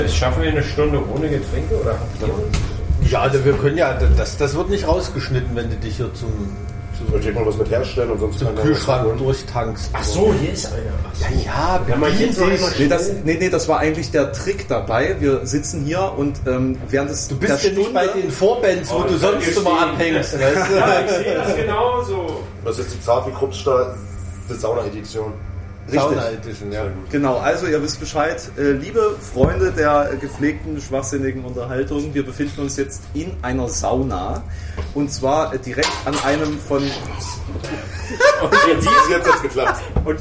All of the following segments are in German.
Schaffen wir eine Stunde ohne Getränke oder habt ihr? Ja, also wir können ja, das wird nicht rausgeschnitten, wenn du dich hier zum Soll mal was mit herstellen und sonst zum Kühlschrank durchtankst. Ach so, hier ist einer. Ach so. Ja, Das war eigentlich der Trick dabei. Wir sitzen hier und während des du bist ja nicht bei den Vorbands, wo du sonst immer abhängst. Weißt du? Ja, ich sehe das genauso. Das ist jetzt die Zart wie Kruppstahl, die Sauna-Edition. Sauna Edition, ja. Genau, also ihr wisst Bescheid. Liebe Freunde der gepflegten, schwachsinnigen Unterhaltung, wir befinden uns jetzt in einer Sauna. Und zwar direkt an einem von... Und jetzt hat's geklappt. Und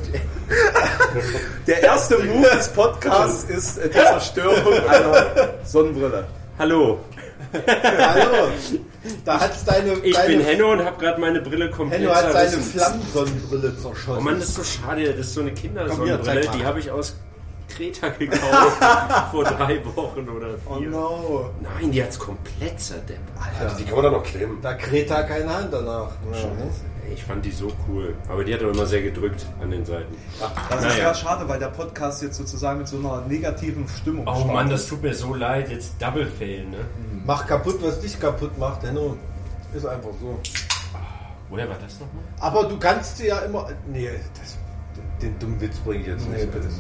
der erste Move des Podcasts ist die Zerstörung einer Sonnenbrille. Hallo. Hallo. Da hat's Ich bin Henno und habe gerade meine Brille komplett Henno hat seine zerrissen. Flammensonnenbrille zerschossen. Oh Mann, das ist so schade. Das ist so eine Kindersonnenbrille. Die habe ich aus Kreta gekauft vor 3 Wochen oder 4. Oh no. Nein, die hat's komplett zerdeppert. Also die kann man da noch kleben. Da Kreta keine Hand danach. Ja. Ich fand die so cool. Aber die hat auch immer sehr gedrückt an den Seiten. Das ist ja schade, weil der Podcast jetzt sozusagen mit so einer negativen Stimmung Oh startet. Mann, das tut mir so leid. Jetzt Double Fail, ne? Mach kaputt, was dich kaputt macht, Henno. Ist einfach so. Woher war das nochmal? Aber du kannst sie ja immer... Nee, den dummen Witz bringe ich jetzt nicht. Bitte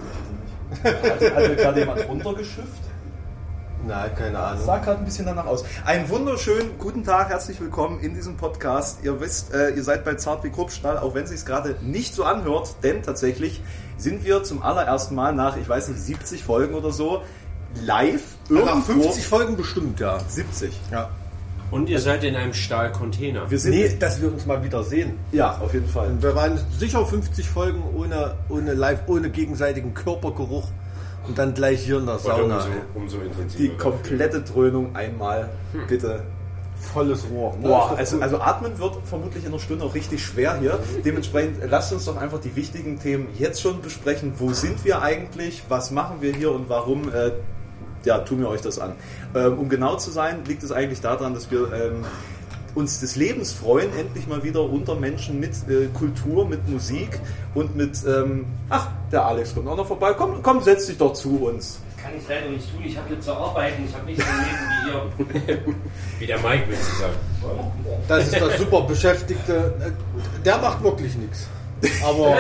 nicht. Hat gerade jemand runtergeschifft? Nein, keine Ahnung. Sah gerade ein bisschen danach aus. Einen wunderschönen guten Tag, herzlich willkommen in diesem Podcast. Ihr wisst, ihr seid bei Zart wie Kruppstahl, auch wenn es sich gerade nicht so anhört, denn tatsächlich sind wir zum allerersten Mal nach, ich weiß nicht, 70 Folgen oder so, live irgendwo. Nach 50 Folgen bestimmt, ja. 70. Ja. Und ihr seid in einem Stahlcontainer. Wir sind Nee, dass wir uns mal wieder sehen. ja, auf jeden Fall. Und wir waren sicher 50 Folgen ohne Live, ohne gegenseitigen Körpergeruch und dann gleich hier in der Sauna. Umso intensiver. Die komplette Dröhnung einmal, bitte. Volles Rohr. Boah, also atmen wird vermutlich in einer Stunde auch richtig schwer hier. Dementsprechend lasst uns doch einfach die wichtigen Themen jetzt schon besprechen. Wo sind wir eigentlich? Was machen wir hier und warum tun wir euch das an? Um genau zu sein, liegt es eigentlich daran, dass wir uns des Lebens freuen, endlich mal wieder unter Menschen mit Kultur, mit Musik und mit... der Alex kommt auch noch vorbei. Komm, setz dich doch zu uns. Kann ich leider nicht tun, ich habe hier zu arbeiten, ich habe nicht so ein Leben wie ihr. Wie der Mike, willst du sagen. Das ist der super Beschäftigte. Der macht wirklich nichts. Aber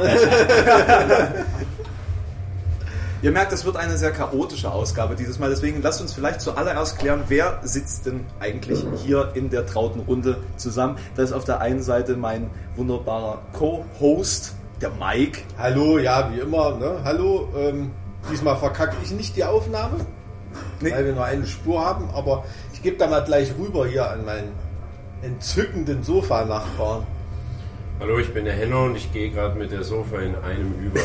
Ihr merkt, es wird eine sehr chaotische Ausgabe dieses Mal. Deswegen lasst uns vielleicht zuallererst klären, wer sitzt denn eigentlich hier in der trauten Runde zusammen. Da ist auf der einen Seite mein wunderbarer Co-Host, der Mike. hallo, ja, wie immer. Ne? Hallo, diesmal verkacke ich nicht die Aufnahme, weil wir nur eine Spur haben. Aber ich gebe da mal gleich rüber hier an meinen entzückenden Sofanachbarn. Hallo, ich bin der Henno und ich gehe gerade mit der Sofa in einem über.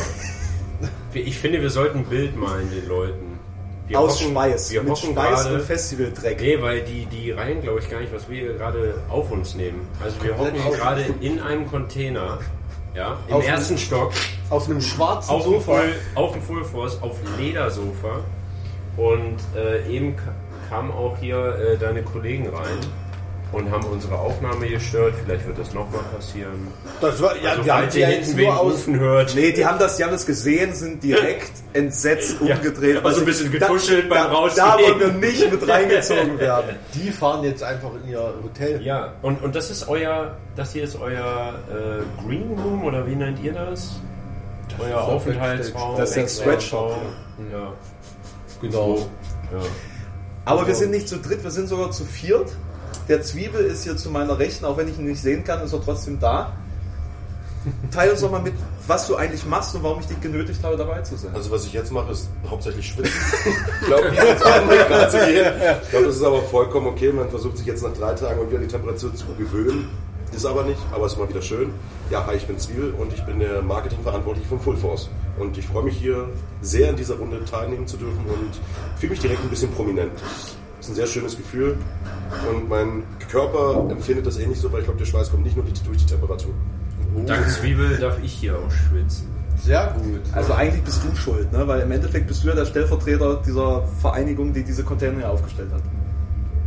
Ich finde, wir sollten ein Bild malen den Leuten. Aus Schweiß. Wir mit hocken Schweiß gerade, und Festivaldreck. Nee, weil die reihen, glaube ich, gar nicht, was wir hier gerade auf uns nehmen. Also wir hocken gerade in einem Container, ja, im Auf ersten Stock, Auf einem schwarzen auf dem Sofa. Full Force, auf Ledersofa. Und eben kamen auch hier deine Kollegen rein und haben unsere Aufnahme gestört. Vielleicht wird das nochmal passieren. Das war, ja, Also, wir haben falls sie ihr ja hinten jetzt wen nur aus. rufen hört. Nee, die haben das gesehen, sind direkt entsetzt umgedreht. Also ein bisschen getuschelt beim Rausgehen. Da wollen wir nicht mit reingezogen werden. Die fahren jetzt einfach in ihr Hotel. Ja, und das ist das hier ist euer Green Room, oder wie nennt ihr das? Euer ist Aufenthaltsraum. Das ist der Sweatshop. Ja. Genau. Ja. Aber wir sind nicht zu dritt, wir sind sogar zu viert. Der Zwiebel ist hier zu meiner Rechten, auch wenn ich ihn nicht sehen kann, ist er trotzdem da. Teil uns doch mal mit, was du eigentlich machst und warum ich dich genötigt habe, dabei zu sein. Also was ich jetzt mache, ist hauptsächlich schwitzen. Ich glaube, gerade zu gehen. Ich glaube, das ist aber vollkommen okay. Man versucht sich jetzt nach 3 Tagen wieder an die Temperatur zu gewöhnen. Ist aber nicht, aber ist mal wieder schön. Ja, hi, ich bin Zwiebel und ich bin der Marketingverantwortliche von Full Force. Und ich freue mich hier sehr in dieser Runde teilnehmen zu dürfen und fühle mich direkt ein bisschen prominent. Das ist ein sehr schönes Gefühl und mein Körper empfindet das ähnlich so, weil ich glaube, der Schweiß kommt nicht nur durch die Temperatur. Dank Zwiebel darf ich hier auch schwitzen. Sehr gut. Also eigentlich bist du schuld, ne? Weil im Endeffekt bist du ja der Stellvertreter dieser Vereinigung, die diese Container hier aufgestellt hat.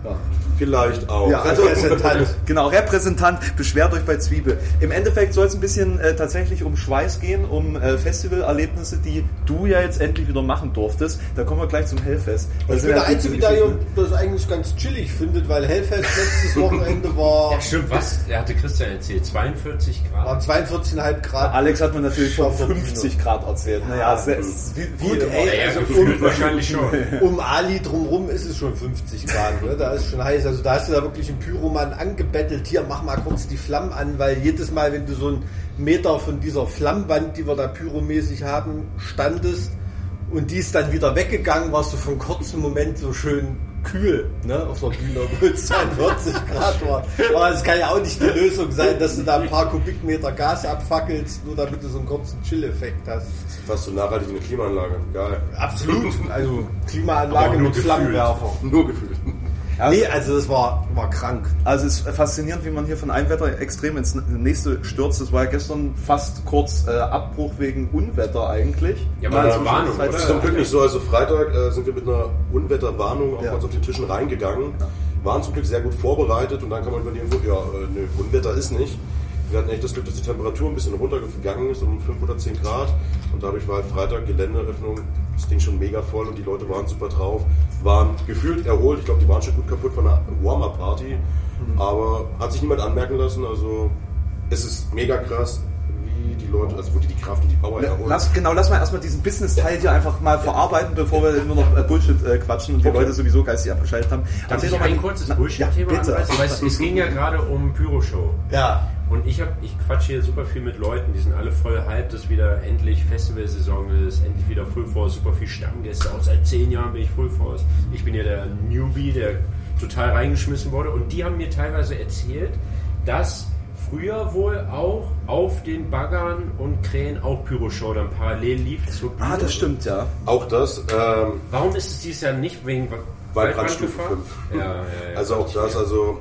Vielleicht auch. Ja, also Repräsentant. Genau, Repräsentant, beschwert euch bei Zwiebel. Im Endeffekt soll es ein bisschen tatsächlich um Schweiß gehen, um Festivalerlebnisse, die du ja jetzt endlich wieder machen durftest. Da kommen wir gleich zum Hellfest. Ich bin der Einzige, der hier das eigentlich ganz chillig findet, weil Hellfest letztes Wochenende war... Ja, stimmt, was? Er hatte Christian erzählt, 42 Grad. Waren 42,5 Grad. Alex hat mir natürlich schon 50 Grad erzählt. Naja, Gut, ey, Ja, also gefühlt wahrscheinlich schon. um Ali drumrum ist es schon 50 Grad, ne? Da ist schon heiß. Also da hast du da wirklich einen Pyromann angebettelt. Hier, mach mal kurz die Flammen an, weil jedes Mal, wenn du so einen Meter von dieser Flammwand, die wir da pyromäßig haben, standest und die ist dann wieder weggegangen, warst du für einen kurzen Moment so schön kühl, ne, auf der Bühne, obwohl es 42 Grad war. Aber es kann ja auch nicht die Lösung sein, dass du da ein paar Kubikmeter Gas abfackelst, nur damit du so einen kurzen Chill-Effekt hast. Fast so nachhaltig wie eine Klimaanlage. Geil. Absolut. Also Aber Klimaanlage nur mit gefühlt. Flammenwerfer. Nur gefühlt. Nee, also das war krank. Also es ist faszinierend, wie man hier von einem Wetter extrem ins nächste stürzt. Das war ja gestern fast kurz Abbruch wegen Unwetter eigentlich. Ja, aber eine Warnung, Das ist zum Glück nicht so. Also Freitag sind wir mit einer Unwetterwarnung auch auf den Tischen reingegangen. Waren zum Glück sehr gut vorbereitet und dann kann man über die Info, ne, Unwetter ist nicht. Wir hatten echt das Glück, dass die Temperatur ein bisschen runtergegangen ist, um 5 oder 10 Grad. Und dadurch war halt Freitag Geländeeröffnung, das Ding schon mega voll und die Leute waren super drauf. Waren gefühlt erholt. Ich glaube, die waren schon gut kaputt von einer Warm-Up-Party. Aber hat sich niemand anmerken lassen. Also es ist mega krass, wie die Leute, also wo die Kraft und die Power herholen. Lass mal erstmal diesen Business-Teil hier einfach mal verarbeiten, bevor wir nur noch Bullshit quatschen und die Leute sowieso geistig abgeschaltet haben. Darf ich ein kurzes Bullshit-Thema bitte. anreißen? Weil es ging ja gerade um Pyroshow. Ja. Und ich quatsche hier super viel mit Leuten, die sind alle voll hyped, dass wieder endlich Festivalsaison ist, endlich wieder Full Force, super viel Stammgäste, auch seit 10 Jahren bin ich Full Force. Ich bin ja der Newbie, der total reingeschmissen wurde und die haben mir teilweise erzählt, dass früher wohl auch auf den Baggern und Krähen auch Pyroshow dann parallel lief zur Bühne. Ah, das stimmt, ja. Auch das, Warum ist es dieses Jahr nicht wegen Waldbrandstufe 5. Ja. Also auch das,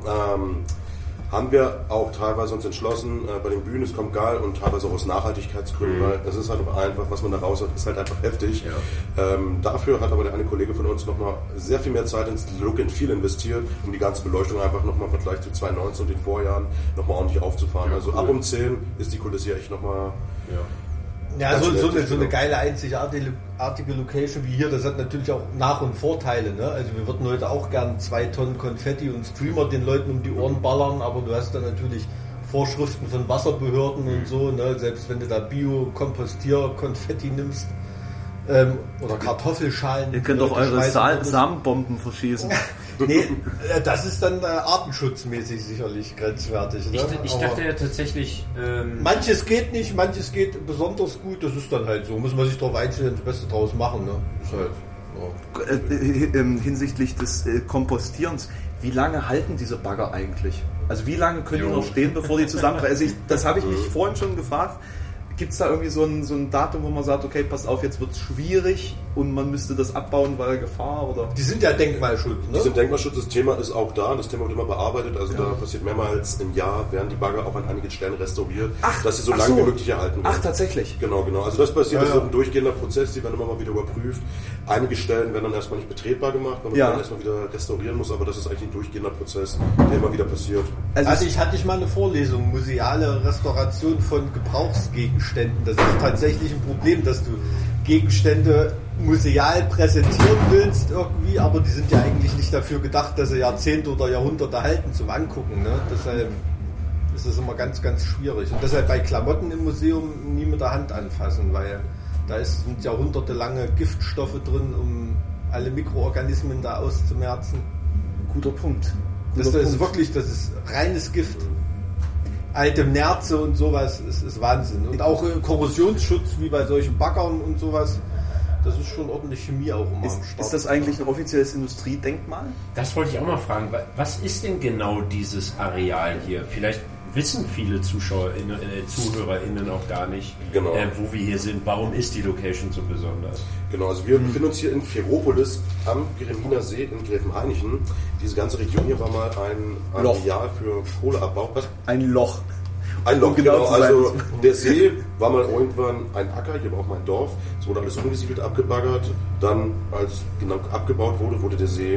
haben wir auch teilweise uns entschlossen, bei den Bühnen, es kommt geil und teilweise auch aus Nachhaltigkeitsgründen, weil es ist halt einfach, was man da raus hat, ist halt einfach heftig. Ja. Dafür hat aber der eine Kollege von uns nochmal sehr viel mehr Zeit ins Look and Feel investiert, um die ganze Beleuchtung einfach nochmal im Vergleich zu 2019 und den Vorjahren nochmal ordentlich aufzufahren. Ja, also cool. Ab um 10 ist die Kulisse hier echt nochmal... Ja, so eine geile, einzigartige Location wie hier, das hat natürlich auch Nach- und Vorteile. Ne? Also wir würden heute auch gern 2 Tonnen Konfetti und Streamer den Leuten um die Ohren ballern, aber du hast dann natürlich Vorschriften von Wasserbehörden und so, ne? Selbst wenn du da Bio-Kompostier-Konfetti nimmst oder Kartoffelschalen. Ihr könnt doch eure Samenbomben verschießen. Nee, das ist dann artenschutzmäßig sicherlich grenzwertig. Ne? Ich dachte ja tatsächlich... manches geht nicht, manches geht besonders gut, das ist dann halt so. Muss man sich darauf einstellen, das Beste draus machen. Ne? Ist halt, Hinsichtlich des Kompostierens, wie lange halten diese Bagger eigentlich? Also wie lange können die noch stehen, bevor die zusammenbrechen? Also das habe ich mich vorhin schon gefragt. Gibt es da irgendwie so ein Datum, wo man sagt, okay, passt auf, jetzt wird es schwierig und man müsste das abbauen, weil Gefahr oder? Die sind ja Denkmalschutz, ne? Die sind Denkmalschutz, das Thema ist auch da, das Thema wird immer bearbeitet, also da passiert mehrmals im Jahr, werden die Bagger auch an einigen Stellen restauriert, dass sie so lange wie möglich erhalten werden. Ach, tatsächlich? Genau. Also das passiert, das ist ein durchgehender Prozess, die werden immer mal wieder überprüft. Einige Stellen werden dann erstmal nicht betretbar gemacht, weil man dann erstmal wieder restaurieren muss, aber das ist eigentlich ein durchgehender Prozess, der immer wieder passiert. Also ich hatte mal eine Vorlesung, museale Restauration von Gebrauchsgegenständen. Das ist tatsächlich ein Problem, dass du Gegenstände museal präsentieren willst irgendwie, aber die sind ja eigentlich nicht dafür gedacht, dass sie Jahrzehnte oder Jahrhunderte halten zum Angucken. Ne? Deshalb ist es immer ganz, ganz schwierig. Und deshalb bei Klamotten im Museum nie mit der Hand anfassen, weil da sind jahrhundertelange Giftstoffe drin, um alle Mikroorganismen da auszumerzen. Guter Punkt. Das ist wirklich, das ist reines Gift. Alte Nerze und sowas ist Wahnsinn. Und auch Korrosionsschutz wie bei solchen Baggern und sowas, das ist schon ordentlich Chemie auch immer am Start. Ist das eigentlich ein offizielles Industriedenkmal? Das wollte ich auch mal fragen. Was ist denn genau dieses Areal hier? Vielleicht wissen viele ZuhörerInnen auch gar nicht, wo wir hier sind. Warum ist die Location so besonders? Genau, also wir befinden uns hier in Ferropolis am Gereminer See in Gräfenhainichen. Diese ganze Region hier war mal ein Areal für Kohleabbau. Was? Ein Loch. Ein Loch, genau. Also der See war mal irgendwann ein Acker, hier war auch mein Dorf. Es wurde alles umgesiedelt, abgebaggert. Dann, als genau abgebaut wurde, wurde der See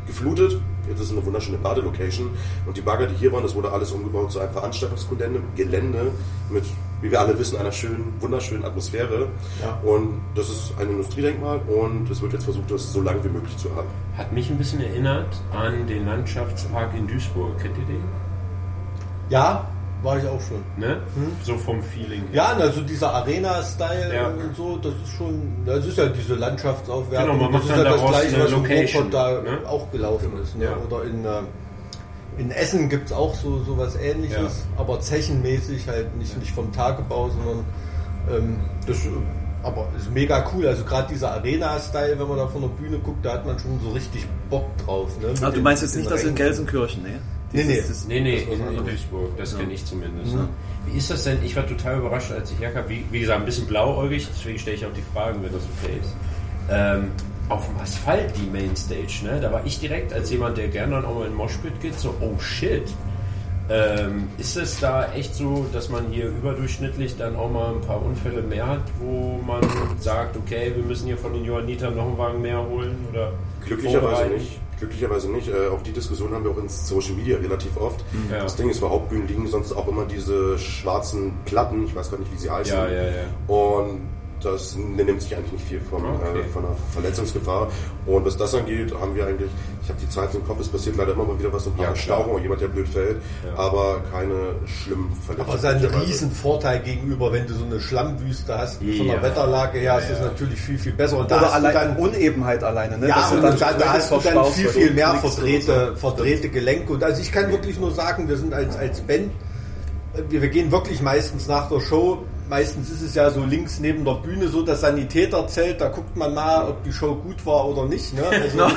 geflutet. Das ist eine wunderschöne Badelocation. Und die Bagger, die hier waren, das wurde alles umgebaut zu einem Veranstaltungsgelände mit, wie wir alle wissen, einer schönen, wunderschönen Atmosphäre. Ja. Und das ist ein Industriedenkmal und es wird jetzt versucht, das so lange wie möglich zu erhalten. Hat mich ein bisschen erinnert an den Landschaftspark in Duisburg. Kennt ihr den? Ja, war ich auch schon. Ne? So vom Feeling. Ja, also dieser Arena-Style und so, das ist schon, das ist ja diese Landschaftsaufwertung. Genau, man macht das ist dann ja das daraus Gleiche, eine was im Location, Ruhrpott da ne? auch gelaufen ist. Ne? Ja. Oder in Essen gibt es auch so was Ähnliches, aber zechenmäßig, halt nicht vom Tagebau, sondern aber ist mega cool. Also gerade dieser Arena-Style, wenn man da von der Bühne guckt, da hat man schon so richtig Bock drauf. Ne? Du meinst jetzt nicht das in Gelsenkirchen, ne? Nee, in Duisburg, das kenne ich zumindest. Ja. Wie ist das denn? Ich war total überrascht, als ich herkam. Wie gesagt, ein bisschen blauäugig, deswegen stelle ich auch die Fragen, wenn das okay ist. Auf dem Asphalt, die Mainstage, ne? Da war ich direkt als jemand, der gerne dann auch mal in Moshpit geht, so, oh shit. Ist es da echt so, dass man hier überdurchschnittlich dann auch mal ein paar Unfälle mehr hat, wo man sagt, okay, wir müssen hier von den Johannitern noch einen Wagen mehr holen? Oder Glücklicherweise nicht. Auch die Diskussion haben wir auch in Social Media relativ oft. Ja. Das Ding ist, für Hauptbühnen liegen sonst auch immer diese schwarzen Platten, ich weiß gar nicht, wie sie heißen. Ja. Und das nimmt sich eigentlich nicht viel von der Verletzungsgefahr. Und was das angeht, haben wir eigentlich, ich habe die Zeit im Kopf, es passiert leider immer mal wieder was, so ein paar Verstauchungen oder jemand, der blöd fällt, aber keine schlimmen Verletzungen. Aber es ist ein riesen Vorteil gegenüber, wenn du so eine Schlammwüste hast, von der Wetterlage her, ist das natürlich viel, viel besser. Und da oder allein dann Unebenheit alleine, ne? Ja, und da hast du dann viel mehr verdrehte Gelenke. Und also ich kann wirklich nur sagen, wir sind als Band, wir gehen wirklich meistens nach der Show. Meistens ist es ja so links neben der Bühne so das Sanitäterzelt, da guckt man mal, ob die Show gut war oder nicht. Ne? Also,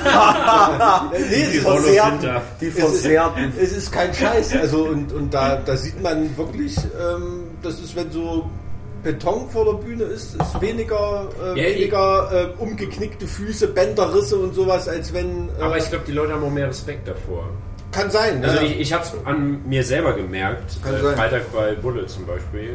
die Versehrten. Es ist kein Scheiß. Also und da sieht man wirklich, das ist, wenn so Beton vor der Bühne ist weniger umgeknickte Füße, Bänderrisse und sowas, als wenn... aber ich glaube, die Leute haben auch mehr Respekt davor. Kann sein. Also ich habe es an mir selber gemerkt, Freitag bei Bulle zum Beispiel,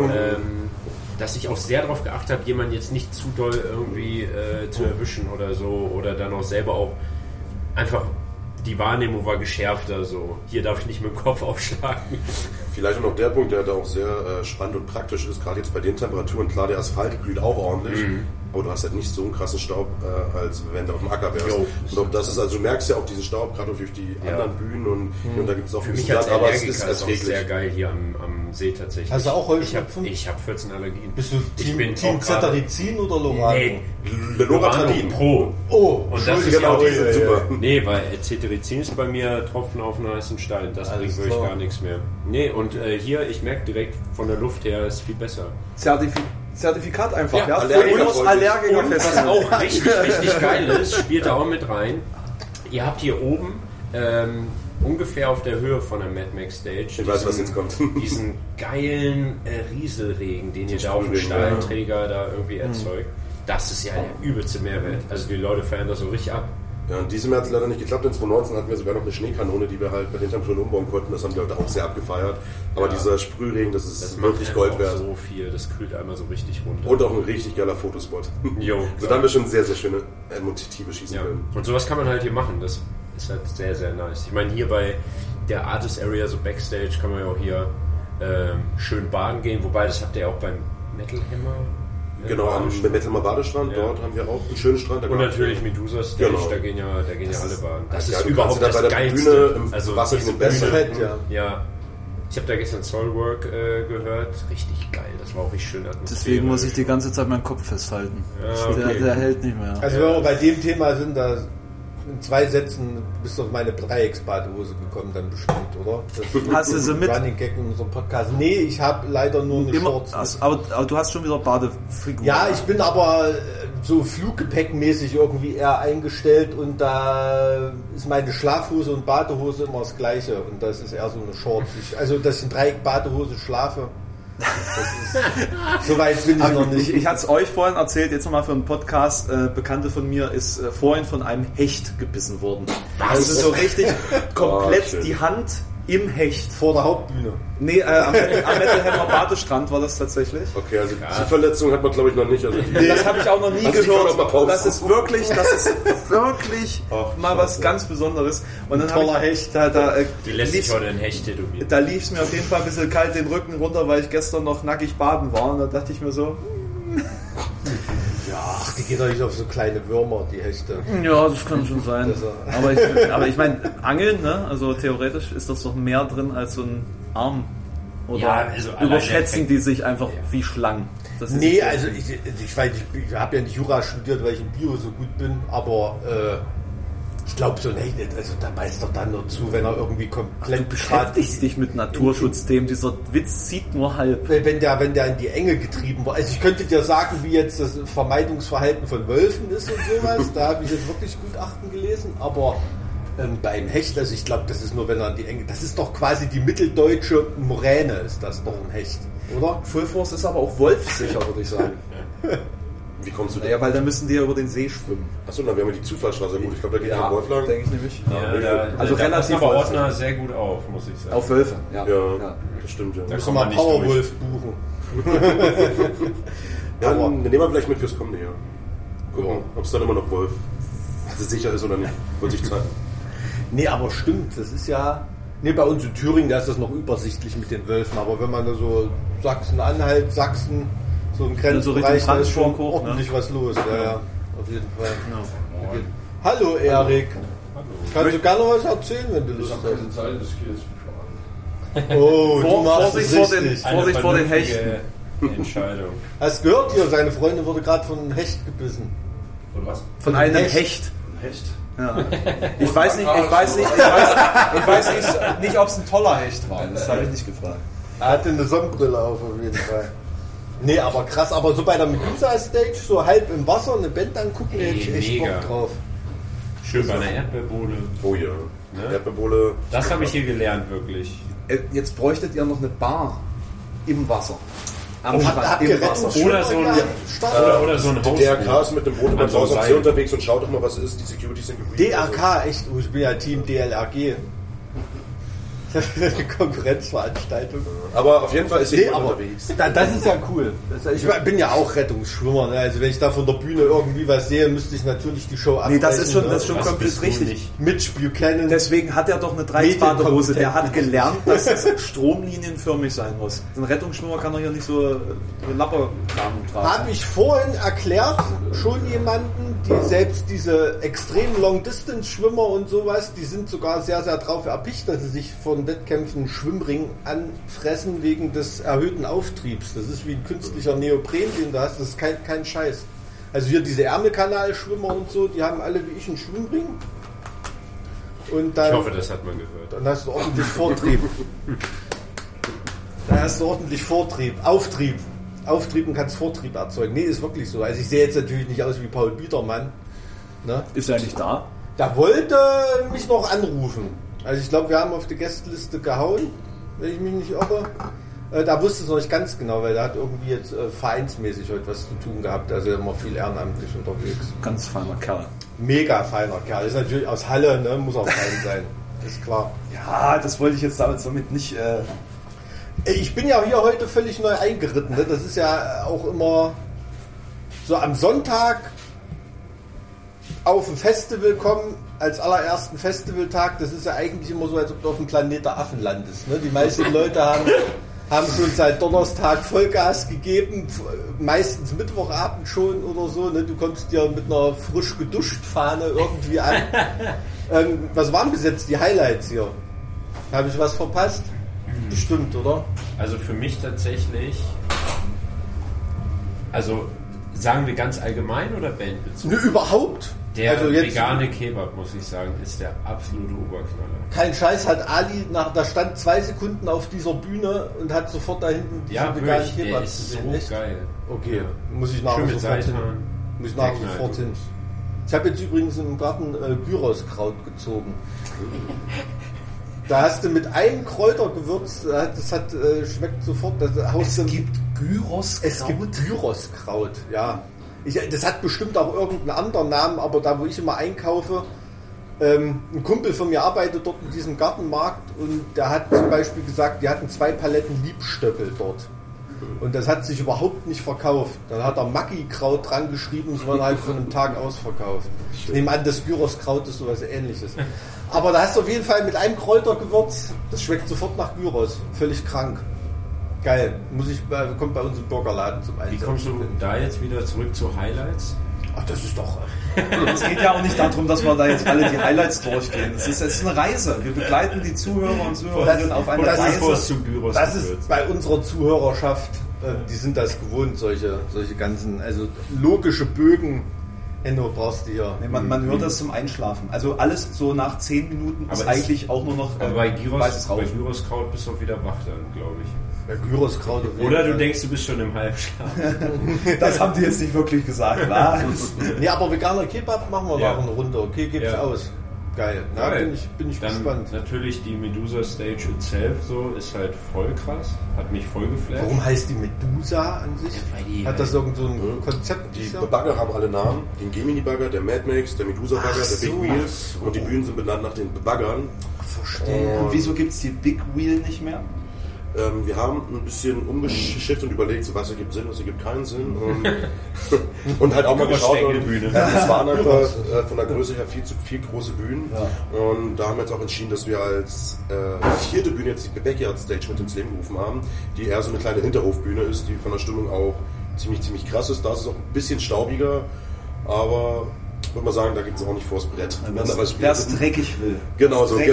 dass ich auch sehr darauf geachtet habe, jemanden jetzt nicht zu doll irgendwie zu erwischen oder so, oder dann auch selber auch einfach, die Wahrnehmung war geschärfter, so, hier darf ich nicht mit dem Kopf aufschlagen. Vielleicht noch der Punkt, der da auch sehr spannend und praktisch ist, gerade jetzt bei den Temperaturen, klar, der Asphalt glüht auch ordentlich, aber du hast halt nicht so einen krassen Staub, als wenn du auf dem Acker wärst. Und auch das ist, also du merkst ja auch diesen Staub, gerade durch die anderen Bühnen und da gibt es auch für mich als aber es ist erträglich. Sehr geil hier am See tatsächlich. Hast du auch Heuschnupfen? Ich hab 14 Allergien. Bist du Team Cetirizin oder Lorano? Nee, Loratadin. Pro. Oh, und das ist genau super. Nee, weil Cetirizin ist bei mir Tropfen auf einen heißen Stein. Das bringt wirklich gar nichts mehr. Nee, und hier, ich merke direkt von der Luft her, ist viel besser. Zertifikat einfach, ja. Allergiker und was auch richtig geil ist, spielt da auch mit rein. Ihr habt hier oben ungefähr auf der Höhe von der Mad Max Stage was jetzt kommt. Diesen geilen Rieselregen, den ihr da auf dem Stahlträger da irgendwie erzeugt. Das ist ja der übelste Mehrwert. Also die Leute feiern das so richtig ab. Ja, und diesem Jahr hat es leider nicht geklappt. In 2019 hatten wir sogar noch eine Schneekanone, die wir halt bei den Temperaturen umbauen konnten. Das haben die Leute auch sehr abgefeiert. Aber dieser Sprühregen, das ist wirklich Gold wert. So viel, das kühlt einmal so richtig runter. Und auch ein richtig geiler Fotospot. Jo. Also da haben wir schon sehr, sehr schöne Motive schießen können. Und sowas kann man halt hier machen. Das ist halt sehr, sehr nice. Ich meine, hier bei der Artist Area, so Backstage, kann man ja auch hier schön baden gehen. Wobei, das habt ihr ja auch beim Metal Hammer. Genau, am Metalmer Badestrand, dort haben wir auch einen schönen Strand. Und natürlich Medusa Stage, da gehen ja alle baden. Das ist du überhaupt da das bei der Geilste. Bühne im also Wasser diese ist besser. Ja. Ich habe da gestern Soulwork gehört. Richtig geil, das war auch richtig schön atmosphärisch. Deswegen muss ich die ganze Zeit meinen Kopf festhalten. Ja, okay. Der hält nicht mehr. Also wenn wir bei dem Thema sind, da in 2 Sätzen bist du auf meine Dreiecksbadehose gekommen, dann bestimmt, oder? Hast du sie mit? Running Gag in unserem Podcast. Nee, ich habe leider nur eine Shorts. Aber du hast schon wieder Badefiguren. Ja, ich bin aber so fluggepäckmäßig irgendwie eher eingestellt und da ist meine Schlafhose und Badehose immer das Gleiche und das ist eher so eine Shorts. Also, dass ich in Dreieckbadehose schlafe, so weit bin ich noch nicht. Ich hatte es euch vorhin erzählt, jetzt nochmal für einen Podcast. Bekannte von mir ist vorhin von einem Hecht gebissen worden. Was? Also so richtig komplett die Hand im Hecht. Vor der Hauptbühne. Nee, am Metal Hammer Badestrand war das tatsächlich. Okay, also diese Verletzung hat man glaube ich noch nicht. Also Das habe ich auch noch nie Hast du gehört. schon mal Pause? Das ist wirklich Ach, mal was ganz Besonderes. Und dann Toller Hecht. Die lässt sich heute ein Hecht tätowieren. Da lief es mir auf jeden Fall ein bisschen kalt den Rücken runter, weil ich gestern noch nackig baden war. Und da dachte ich mir so, Ach, die gehen doch nicht auf so kleine Würmer, die Hechte. ja, das kann schon sein. Das, Aber ich meine, Angeln, ne? Also theoretisch ist das doch mehr drin als so ein Arm. Oder Ja, also allein überschätzen der die sich einfach wie Schlangen? Das ist Nee, also ich weiß, ich habe ja nicht Jura studiert, weil ich in Bio so gut bin, aber ich glaube so nicht, also da beißt doch dann nur zu, wenn er irgendwie komplett Du beschäftigst dich mit Naturschutzthemen, dieser Witz zieht nur halb. wenn der in die Enge getrieben war. Also ich könnte dir sagen, wie jetzt das Vermeidungsverhalten von Wölfen ist und sowas, da habe ich jetzt wirklich Gutachten gelesen, aber beim Hecht, also ich glaube, das ist nur, wenn er in die Enge, das ist doch quasi die mitteldeutsche Moräne, ist das doch ein Hecht, oder? Full Force ist aber auch wolfsicher, würde ich sagen. wie kommst du da? Ja, weil da müssen die ja über den See schwimmen. Achso, dann wären wir die Zufallsstraße. Gut, ich glaube, da geht ja Wolf lang. denke ich nämlich. Also relativ relativ aber häufig. Ordner sehr gut auf, muss ich sagen. Auf Wölfe, ja. Ja, das stimmt, ja. Da Müssen kommt wir man nicht Powerwolf buchen. Ja, dann nehmen wir vielleicht mit fürs kommende Jahr. Gucken, ob es dann immer noch Wolf sicher ist oder nicht. Wird sich zeigen. Nee, aber stimmt, das ist ja... Nee, bei uns in Thüringen, da ist das noch übersichtlich mit den Wölfen, aber wenn man da so Sachsen-Anhalt, Sachsen, so im Grenzbereich, Richtung da ist schon Brandenburg hoch, ordentlich was los. Ja, auf jeden Fall. Moin. Hallo Erik. Hallo. Kannst du gerne was erzählen, wenn du Ich Lust habe keine hast? Zeit, das geht jetzt nicht voran. Oh, du machst Vorsicht es vor den- richtig. Vorsicht vor den vernünftige Entscheidung. Hast gehört hier, seine Freundin wurde gerade von einem Hecht gebissen. Von was? Von einem Hecht. Hecht. Hecht? Ja. Ich weiß nicht, ob es ein toller Hecht war. Das habe ich nicht gefragt. Er hatte eine Sonnenbrille auf jeden Fall. Nee, aber krass, aber so bei der Medusa-Stage, so halb im Wasser, eine Band angucken, hätte ich echt Mega. Bock drauf. Schön bei einer Erdbeerbude. Oh ja. Ne? Erdbeerbohle. Das habe ich hier gelernt, wirklich. Jetzt bräuchtet ihr noch eine Bar im Wasser. Am Habt ihr Rettungsschwimmer Oder so ein- gehabt? Oder so ein Die Haus. DRK ist mit dem Boot beim Also Haus Seil. unterwegs und schaut doch mal, was ist. Die Securities sind geblieben. DRK, echt? Oh, ich bin ja Team DLRG. Konkurrenzveranstaltung. Aber auf jeden Fall ist Nee, jemand aber unterwegs. das ist ja cool. Ich bin ja auch Rettungsschwimmer. Ne? Also wenn ich da von der Bühne irgendwie was sehe, müsste ich natürlich die Show abbrechen. Nee, das ist schon ne? komplett bist du richtig. nicht? Mitch Buchanan. Deswegen hat er doch eine Dreiecksbadehose. Der hat Medienkompetent. gelernt, dass es stromlinienförmig sein muss. Ein Rettungsschwimmer kann doch hier nicht so Lapperkram tragen. Habe ich vorhin erklärt, schon jemanden, die selbst diese extrem Long-Distance-Schwimmer und sowas, die sind sogar sehr, sehr drauf erpicht, dass sie sich von Wettkämpfen einen Schwimmring anfressen wegen des erhöhten Auftriebs. Das ist wie ein künstlicher Neopren, den du hast. Das ist kein Scheiß. Also hier diese Ärmelkanal-Schwimmer und so, die haben alle wie ich einen Schwimmring. Und dann, Ich hoffe, das hat man gehört. dann hast du ordentlich Vortrieb. Dann hast du ordentlich Vortrieb, Auftrieb. Auftrieb und kannst Vortrieb erzeugen. Nee, ist wirklich so. Also ich sehe jetzt natürlich nicht aus wie Paul Biedermann. Ne? Ist er nicht da? Da wollte mich noch anrufen. Also ich glaube, wir haben auf die Gästeliste gehauen, wenn ich mich nicht irre. Da wusste es noch nicht ganz genau, weil der hat irgendwie jetzt vereinsmäßig heute was zu tun gehabt. Also immer viel ehrenamtlich unterwegs. Ganz feiner Kerl. Mega feiner Kerl. Ist natürlich aus Halle, ne? Muss auch fein sein. Ist klar. Ja, das wollte ich jetzt damit nicht... Ich bin ja hier heute völlig neu eingeritten. Ne? Das ist ja auch immer so am Sonntag auf ein Festival kommen, als allerersten Festivaltag. Das ist ja eigentlich immer so, als ob du auf dem Planet der Affen landest. Ne? Die meisten Leute haben schon seit Donnerstag Vollgas gegeben, meistens Mittwochabend schon oder so. Ne? Du kommst dir mit einer frisch geduscht Fahne irgendwie an. Was waren bis jetzt die Highlights hier? Habe ich was verpasst? Bestimmt, oder? Also für mich tatsächlich, also sagen wir ganz allgemein oder bandbezogen? Nö, überhaupt. Der also jetzt, vegane Kebab, muss ich sagen, ist der absolute Oberknaller. kein Scheiß, hat Ali, da stand 2 Sekunden auf dieser Bühne und hat sofort da hinten Ja, veganen wirklich, der Kebab ist so gesehen. Echt? geil. Okay, Ja. muss ich Schön nachher mit sofort hin. Seitan. Muss ich nachher Knall, sofort du. hin. Ich habe jetzt übrigens im Garten Gyroskraut gezogen. Da hast du mit einem Kräutergewürz, das schmeckt sofort. Es gibt Gyroskraut, ja. Das hat bestimmt auch irgendeinen anderen Namen, aber da wo ich immer einkaufe, Ein Kumpel von mir arbeitet dort in diesem Gartenmarkt und der hat zum Beispiel gesagt, die hatten 2 Paletten Liebstöckel dort. Und das hat sich überhaupt nicht verkauft. Dann hat er Maggi-Kraut dran geschrieben, es war halt von einem Tag ausverkauft. Ich nehme an, das Gyros-Kraut ist sowas Ähnliches. Aber da hast du auf jeden Fall mit einem Kräutergewürz, das schmeckt sofort nach Gyros. Völlig krank. Geil. Kommt bei uns im Burgerladen zum Einsatz. Wie kommst du da jetzt wieder zurück zu Highlights? Ach, das ist doch... Es geht ja auch nicht darum, dass wir da jetzt alle die Highlights durchgehen. Es ist eine Reise. Wir begleiten die Zuhörer und Zuhörerinnen auf eine Reise. Das ist bei unserer Zuhörerschaft, die sind das gewohnt, solche ganzen, also logische Bögen. Enno, brauchst du hier. Nee, man hört das zum Einschlafen. Also alles so nach 10 Minuten ist eigentlich auch nur noch aber bei Gyroskraut bist du auch wieder wach dann, glaube ich. Bei Gyroskraut. Oder du denkst, du bist schon im Halbschlaf. Das haben die jetzt nicht wirklich gesagt. Nee, aber veganer Kebab machen wir nach einer Runde. Okay, gibt's aus. Geil. Na, bin ich dann gespannt. Natürlich die Medusa Stage itself so ist halt voll krass. Hat mich voll geflasht. Warum heißt die Medusa an sich? Hat das irgend so ein Konzept? Die Bagger haben alle Namen. Den Gemini-Bagger, der Mad Max, der Medusa-Bagger, der Big Wheel. Und die Bühnen sind benannt nach den Baggern. Verstehe. Und wieso gibt es die Big Wheel nicht mehr? Wir haben ein bisschen umgeschifft und überlegt, so, was ergibt Sinn, was ergibt keinen Sinn. Und halt auch mal geschaut. Es waren einfach von der Größe her viel große Bühnen. Ja. Und da haben wir jetzt auch entschieden, dass wir als 4. Bühne jetzt die Backyard Stage mit ins Leben gerufen haben, die eher so eine kleine Hinterhofbühne ist, die von der Stimmung auch ziemlich krass ist. Da ist es auch ein bisschen staubiger, aber ich würde mal sagen, da geht es auch nicht vors Brett. Wer es dreckig will. Genau so.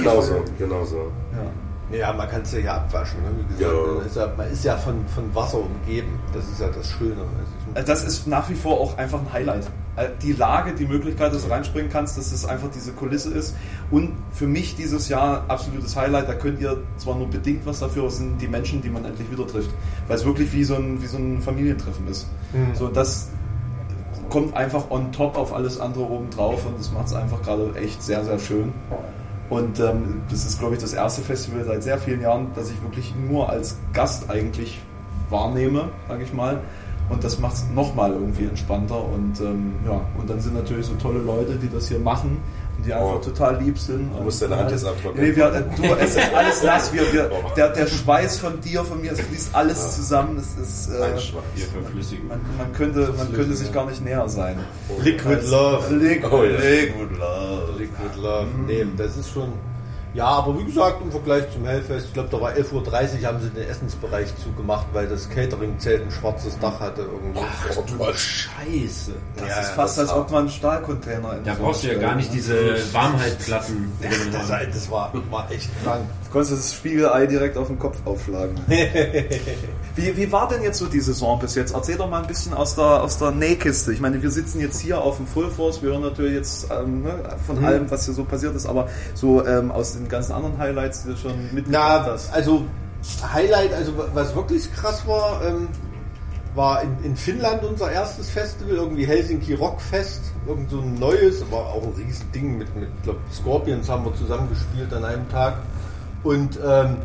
Ja, man kann es ja abwaschen. Ne? Wie gesagt, man ist ja von Wasser umgeben. Das ist ja das Schöne. Das ist nach wie vor auch einfach ein Highlight. Die Lage, die Möglichkeit, dass du reinspringen kannst, dass es einfach diese Kulisse ist. Und für mich dieses Jahr absolutes Highlight. Da könnt ihr zwar nur bedingt was dafür, es sind die Menschen, die man endlich wieder trifft. Weil es wirklich wie so ein Familientreffen ist. Mhm. So, das kommt einfach on top auf alles andere oben drauf und das macht es einfach gerade echt sehr, sehr schön. Und das ist, glaube ich, das erste Festival seit sehr vielen Jahren, das ich wirklich nur als Gast eigentlich wahrnehme, sage ich mal. Und das macht es nochmal irgendwie entspannter. Und und dann sind natürlich so tolle Leute, die das hier machen und die einfach total lieb sind. Du musst deine Hand jetzt abtrocknen. Nee, es ist alles nass. Der Schweiß von dir, von mir, es fließt alles zusammen. Es ist, man könnte sich gar nicht näher sein. Liquid Love. Liquid Love. Nee, das ist schon... Ja, aber wie gesagt, im Vergleich zum Hellfest, ich glaube, da war 11.30 Uhr, haben sie den Essensbereich zugemacht, weil das Catering-Zelt ein schwarzes Dach hatte. Irgendwie. Ach du Scheiße. Das ist fast, als ob man einen Stahlcontainer... Da brauchst du ja gar nicht diese Warmhaltplatten. Das war echt krank. Du konntest das Spiegelei direkt auf den Kopf aufschlagen. Wie war denn jetzt so die Saison bis jetzt? Erzähl doch mal ein bisschen aus der Nähkiste. Ich meine, wir sitzen jetzt hier auf dem Full Force, wir hören natürlich jetzt von allem, was hier so passiert ist, aber so aus den ganzen anderen Highlights, die du schon mitgebracht hast. Also Highlight, also was wirklich krass war in Finnland unser erstes Festival, irgendwie Helsinki Rockfest, irgend so ein neues, war auch ein riesen Ding mit glaube Scorpions haben wir zusammen gespielt an einem Tag und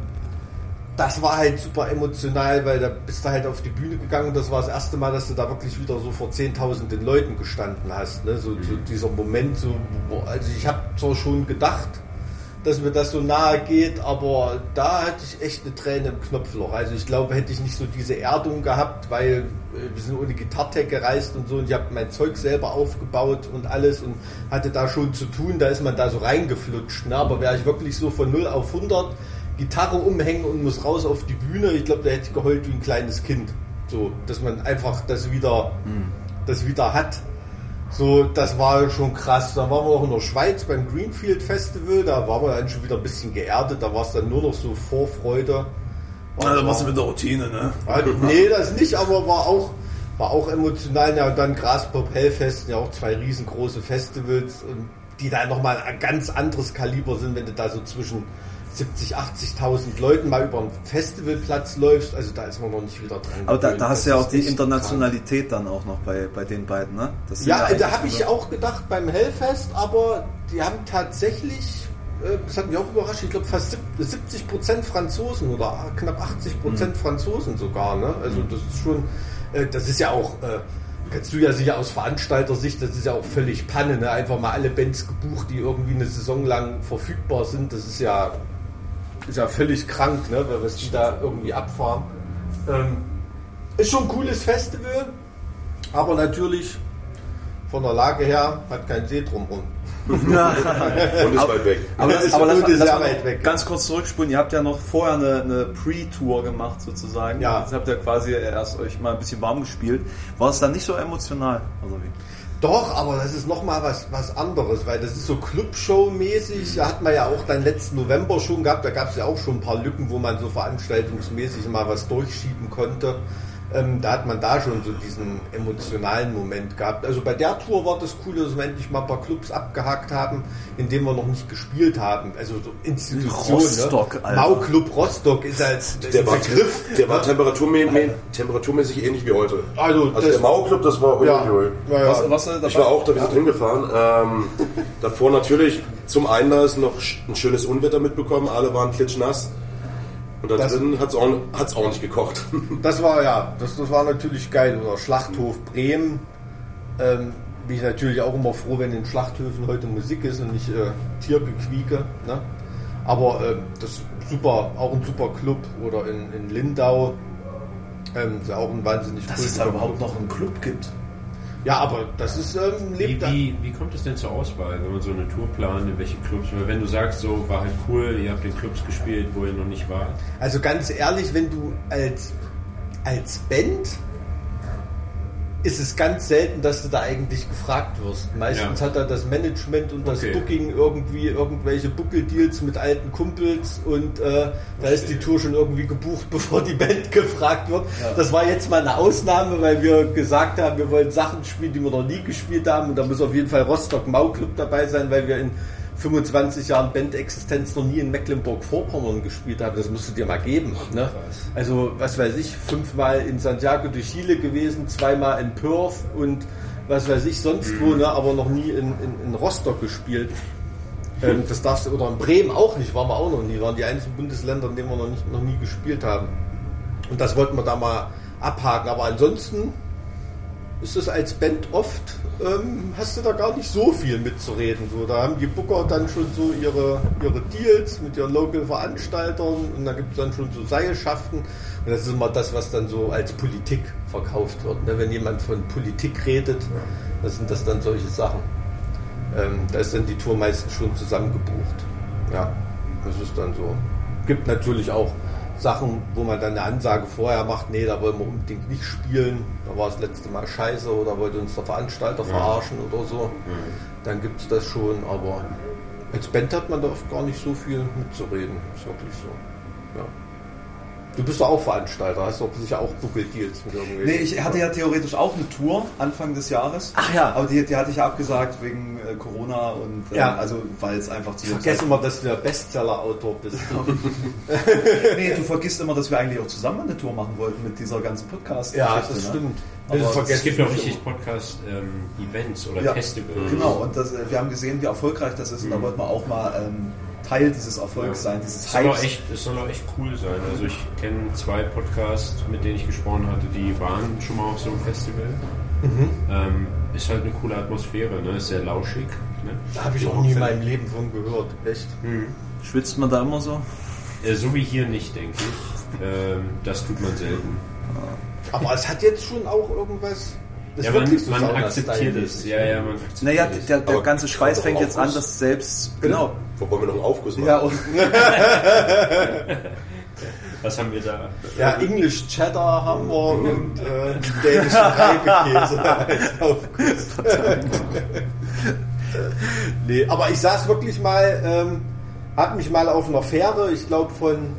das war halt super emotional, weil da bist du halt auf die Bühne gegangen und das war das erste Mal, dass du da wirklich wieder so vor 10.000 Leuten gestanden hast, ne? So dieser Moment, also ich habe zwar schon gedacht, dass mir das so nahe geht, aber da hatte ich echt eine Träne im Knopfloch. Also ich glaube, hätte ich nicht so diese Erdung gehabt, weil wir sind ohne Gitartech gereist und so und ich habe mein Zeug selber aufgebaut und alles und hatte da schon zu tun, da ist man da so reingeflutscht. Ne? Aber wäre ich wirklich so von 0 auf 100 Gitarre umhängen und muss raus auf die Bühne, ich glaube, da hätte ich geheult wie ein kleines Kind. So, dass man einfach das wieder hat. So, das war schon krass. Dann waren wir noch in der Schweiz beim Greenfield Festival, da waren wir dann schon wieder ein bisschen geerdet, da war es dann nur noch so Vorfreude. Da warst du mit der Routine, ne? Nee, das nicht, aber war auch emotional. Ja, und dann Graspop Hellfest, ja auch 2 riesengroße Festivals, die da nochmal ein ganz anderes Kaliber sind, wenn du da so zwischen 70.000, 80.000 Leuten mal über einen Festivalplatz läufst, also da ist man noch nicht wieder dran. Aber da hast du ja auch die Internationalität dann auch noch bei den beiden, ne? Ja, da habe ich auch gedacht beim Hellfest, aber die haben tatsächlich, das hat mich auch überrascht, ich glaube fast 70% Franzosen oder knapp 80% Franzosen sogar, ne? Also das ist schon, das ist ja auch kannst du ja sicher aus Veranstalter-Sicht, das ist ja auch völlig Panne, ne? Einfach mal alle Bands gebucht, die irgendwie eine Saison lang verfügbar sind, das ist ja völlig krank, ne? Was die da irgendwie abfahren. Ist schon ein cooles Festival, aber natürlich von der Lage her hat kein See drumherum. Und ist weit weg. Aber Das ist lass sehr mal weit weg. ganz kurz zurückspulen. Ihr habt ja noch vorher eine Pre-Tour gemacht sozusagen. Ja. Jetzt habt ihr quasi erst euch mal ein bisschen warm gespielt. War es dann nicht so emotional? Also wie? Doch, aber das ist nochmal was anderes, weil das ist so Clubshow-mäßig. Da hat man ja auch dann letzten November schon gehabt. Da gab es ja auch schon ein paar Lücken, wo man so veranstaltungsmäßig mal was durchschieben konnte. Da hat man da schon so diesen emotionalen Moment gehabt. Also bei der Tour war das cool, dass wir endlich mal ein paar Clubs abgehakt haben, in denen wir noch nicht gespielt haben. Also so Institutionen. Rostock, ne? Mau-Club Rostock ist als Begriff. Der war temperaturmäßig ähnlich wie heute. Also der Mau-Club, das war ja. Ich war auch da, wir sind hingefahren. Davor natürlich zum Einlass noch ein schönes Unwetter mitbekommen. Alle waren klitschnass. Und da drin hat's auch nicht gekocht. Das war natürlich geil. Oder Schlachthof Bremen. Bin ich natürlich auch immer froh, wenn in Schlachthöfen heute Musik ist und nicht Tiergequieke. Ne? Aber das ist super, auch ein super Club. Oder in Lindau. Ist ja auch ein wahnsinnig Dass es da überhaupt noch einen Club gibt. Ja, aber das ist wie kommt es denn zur Auswahl, wenn man so eine Tour plant, in welche Clubs? Weil wenn du sagst, so war halt cool, ihr habt in Clubs gespielt, wo ihr noch nicht wart. Also ganz ehrlich, wenn du als Band ist es ganz selten, dass du da eigentlich gefragt wirst. Meistens hat da das Management und das Booking irgendwie irgendwelche Booking-Deals mit alten Kumpels und da ist die Tour schon irgendwie gebucht, bevor die Band gefragt wird. Ja. Das war jetzt mal eine Ausnahme, weil wir gesagt haben, wir wollen Sachen spielen, die wir noch nie gespielt haben und da muss auf jeden Fall Rostock Mau-Club dabei sein, weil wir in 25 Jahren Bandexistenz noch nie in Mecklenburg-Vorpommern gespielt haben. Das musst du dir mal geben. Ne? Also, was weiß ich, 5-mal in Santiago de Chile gewesen, 2-mal in Perth und was weiß ich sonst wo, ne? Aber noch nie in Rostock gespielt. Das darfst du, oder in Bremen auch nicht, waren wir auch noch nie. Waren die einzigen Bundesländer, in denen wir noch nie gespielt haben. Und das wollten wir da mal abhaken. Aber ansonsten ist es als Band oft, hast du da gar nicht so viel mitzureden. So, da haben die Booker dann schon so ihre Deals mit ihren Local-Veranstaltern und da gibt es dann schon so Seilschaften. Und das ist immer das, was dann so als Politik verkauft wird. Ne? Wenn jemand von Politik redet, dann sind das dann solche Sachen. Da ist dann die Tour meistens schon zusammengebucht. Ja, das ist dann so. Gibt natürlich auch Sachen, wo man dann eine Ansage vorher macht, nee, da wollen wir unbedingt nicht spielen, da war das letzte Mal scheiße oder wollte uns der Veranstalter verarschen oder so, dann gibt es das schon, aber als Band hat man da oft gar nicht so viel mitzureden, ist wirklich so, ja. Du bist doch auch Veranstalter, hast doch sicher auch Booking-Deals mit irgendwelchen. Nee, ich hatte ja theoretisch auch eine Tour Anfang des Jahres. Ach ja. Aber die hatte ich ja abgesagt wegen Corona und also weil es einfach zu. Vergessen immer, dass du der Bestseller-Autor bist. Nee, du vergisst immer, dass wir eigentlich auch zusammen eine Tour machen wollten mit dieser ganzen Podcast. Ja, das stimmt. Aber es gibt auch richtig Podcast-Events oder Festivals. Genau, und wir haben gesehen, wie erfolgreich das ist und da wollten wir auch mal Teil dieses Erfolgs sein, dieses Hypes. Es soll auch echt cool sein. Also ich kenne 2 Podcasts, mit denen ich gesprochen hatte, die waren schon mal auf so einem Festival. Ist halt eine coole Atmosphäre, ne? Ist sehr lauschig. Ne? Da habe ich auch nie in meinem Leben von gehört. Echt? Schwitzt man da immer so? So wie hier nicht, denke ich. Das tut man selten. Aber es hat jetzt schon auch irgendwas. Ja, man akzeptiert es. Ja, man akzeptiert naja, es. der ganze Schweiß fängt jetzt an, das selbst. Genau. Wo wollen wir noch einen Aufguss machen? Ja, und was haben wir da? Ja, English Cheddar haben wir und dänischen Reibekäse als Aufguss. Nee, aber ich saß wirklich mal, hab mich mal auf einer Fähre, ich glaube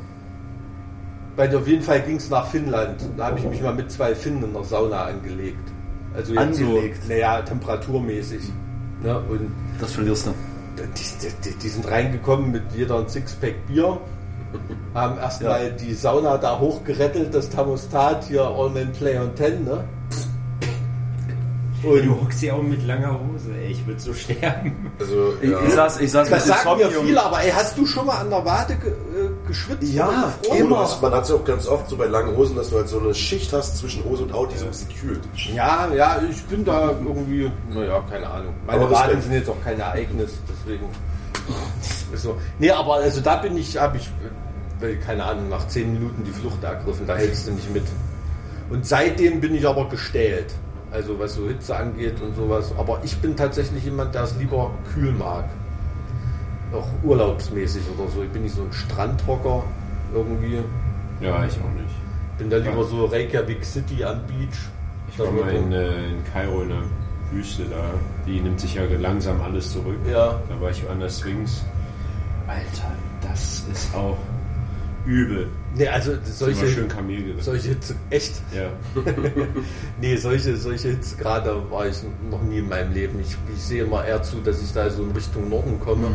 auf jeden Fall ging es nach Finnland. Da habe ich mich mal mit 2 Finnen in der Sauna angelegt. Also angelegt? Naja, temperaturmäßig. Ne? Und das verlierst du. Die sind reingekommen mit jeder ein Sixpack Bier, haben erstmal die Sauna da hochgerettelt, das Thermostat hier All Men Play on 10, ne? Und Du hockst ja auch mit langer Hose, ey. Ich würde so sterben. Also, ja. Ich saß das sagt mir Insomnium. viel, aber ey, hast du schon mal an der Wade geschwitzt? Ja, oder gefroren? immer. Man hat es ja auch ganz oft so bei langen Hosen, dass du halt so eine Schicht hast zwischen Hose und Haut, die so ein bisschen kühlt. Ja, ich bin da irgendwie, naja, keine Ahnung. Meine Aber Waden Respekt. sind jetzt auch kein Ereignis, deswegen. Ist so. Nee, aber also da habe ich, keine Ahnung, nach 10 Minuten die Flucht ergriffen, da hältst du nicht mit. Und seitdem bin ich aber gestählt. Also was so Hitze angeht und sowas. Aber ich bin tatsächlich jemand, der es lieber kühl mag. Auch urlaubsmäßig oder so. Ich bin nicht so ein Strandhocker irgendwie. Ja, ich auch nicht. Bin da lieber so Reykjavik City am Beach. Ich war mal in Kairo in der Wüste da. Die nimmt sich ja langsam alles zurück. Ja. Da war ich an der Sphinx. Alter, das ist auch übel. Nee, also Immer schön Kamel geritten. solche Hitze, echt? Ja. Nee, solche Hitze gerade war ich noch nie in meinem Leben. Ich sehe immer eher zu, dass ich da so in Richtung Norden komme.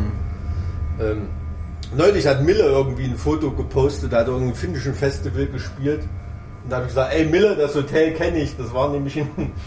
Neulich hat Mille irgendwie ein Foto gepostet, da hat er irgendein finnischen Festival gespielt. Und da habe ich gesagt, ey Mille, das Hotel kenne ich. Das war nämlich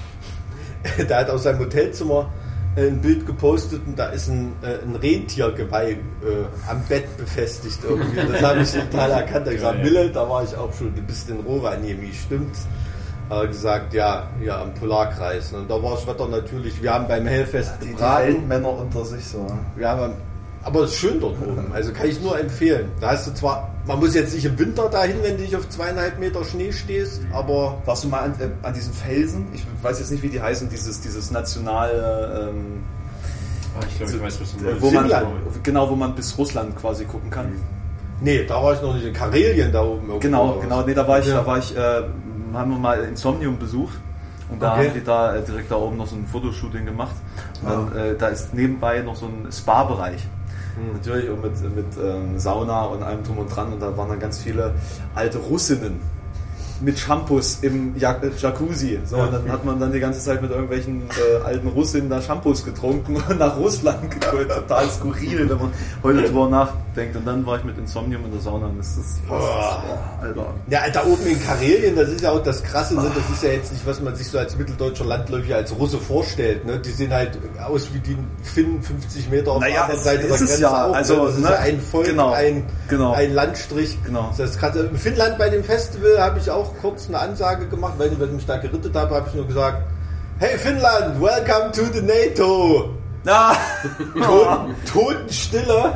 der hat aus seinem Hotelzimmer ein Bild gepostet und da ist ein Rentiergeweih am Bett befestigt irgendwie. Das habe ich total erkannt. Da ich gesagt, Mille, da war ich auch schon, du bist in Rovaniemi, stimmt's? Aber gesagt, ja, am Polarkreis. Und da war das Wetter natürlich, wir haben beim Hellfest Die gebraten. Weltmänner unter sich so. Aber es ist schön dort oben, also kann ich nur empfehlen. Da hast du zwar, man muss jetzt nicht im Winter dahin, wenn du dich auf 2,5 Meter Schnee stehst, aber... Warst du mal an diesen Felsen? Ich weiß jetzt nicht, wie die heißen, dieses nationale... Ich glaube, ich weiß, was du meinst. wo man bis Russland quasi gucken kann. Nee, da war ich noch nicht in Karelien da oben. Genau, nee, da war ich, Ja. haben wir mal Insomnium besucht und da haben die da direkt da oben noch so ein Fotoshooting gemacht. Und dann, da ist nebenbei noch so ein Spa-Bereich. Natürlich auch mit Sauna und allem drum und dran und da waren dann ganz viele alte Russinnen mit Shampoos im Jacuzzi. So, und dann hat man dann die ganze Zeit mit irgendwelchen alten Russinnen da Shampoos getrunken und nach Russland gekommen. Total skurril, wenn man heute drüber nachdenkt. Und dann war ich mit Insomnium in der Sauna und das ist Alter. Ja, da oben in Karelien, das ist ja auch das Krasse, ne? Das ist ja jetzt nicht, was man sich so als mitteldeutscher Landläufer als Russe vorstellt. Ne? Die sehen halt aus wie die Finnen 50 Meter auf der anderen Seite der Grenze auch. Also, das ist ja ein Volk, ein Landstrich. Genau. Das ist krass. In Finnland bei dem Festival habe ich auch kurz eine Ansage gemacht, weil ich mich da gerittet habe ich nur gesagt, hey Finnland, welcome to the NATO. Totenstille.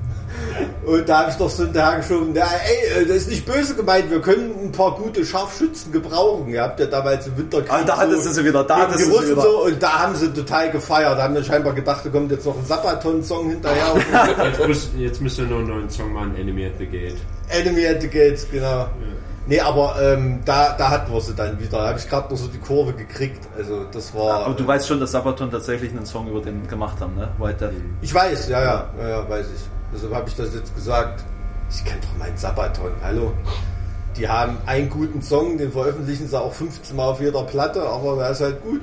Und da habe ich doch so hinterher geschoben, das ist nicht böse gemeint, wir können ein paar gute Scharfschützen gebrauchen. Ihr habt ja damals im Winterkrieg da hattest du sie wieder, die Russen so, und da haben sie total gefeiert. Da haben wir scheinbar gedacht, da kommt jetzt noch ein Sabaton-Song hinterher. Jetzt müsst ihr noch einen neuen Song machen, Enemy at the Gate. Enemy at the Gates, genau. Ja. Nee, aber da hatten wir sie dann wieder. Da habe ich gerade noch so die Kurve gekriegt. Also das war. Aber du weißt schon, dass Sabaton tatsächlich einen Song über den gemacht haben, ne? White Death. Ich weiß, ja, weiß ich. Deshalb habe ich das jetzt gesagt. Ich kenne doch meinen Sabaton. Hallo. Die haben einen guten Song, den veröffentlichen sie auch 15 Mal auf jeder Platte, aber der ist halt gut.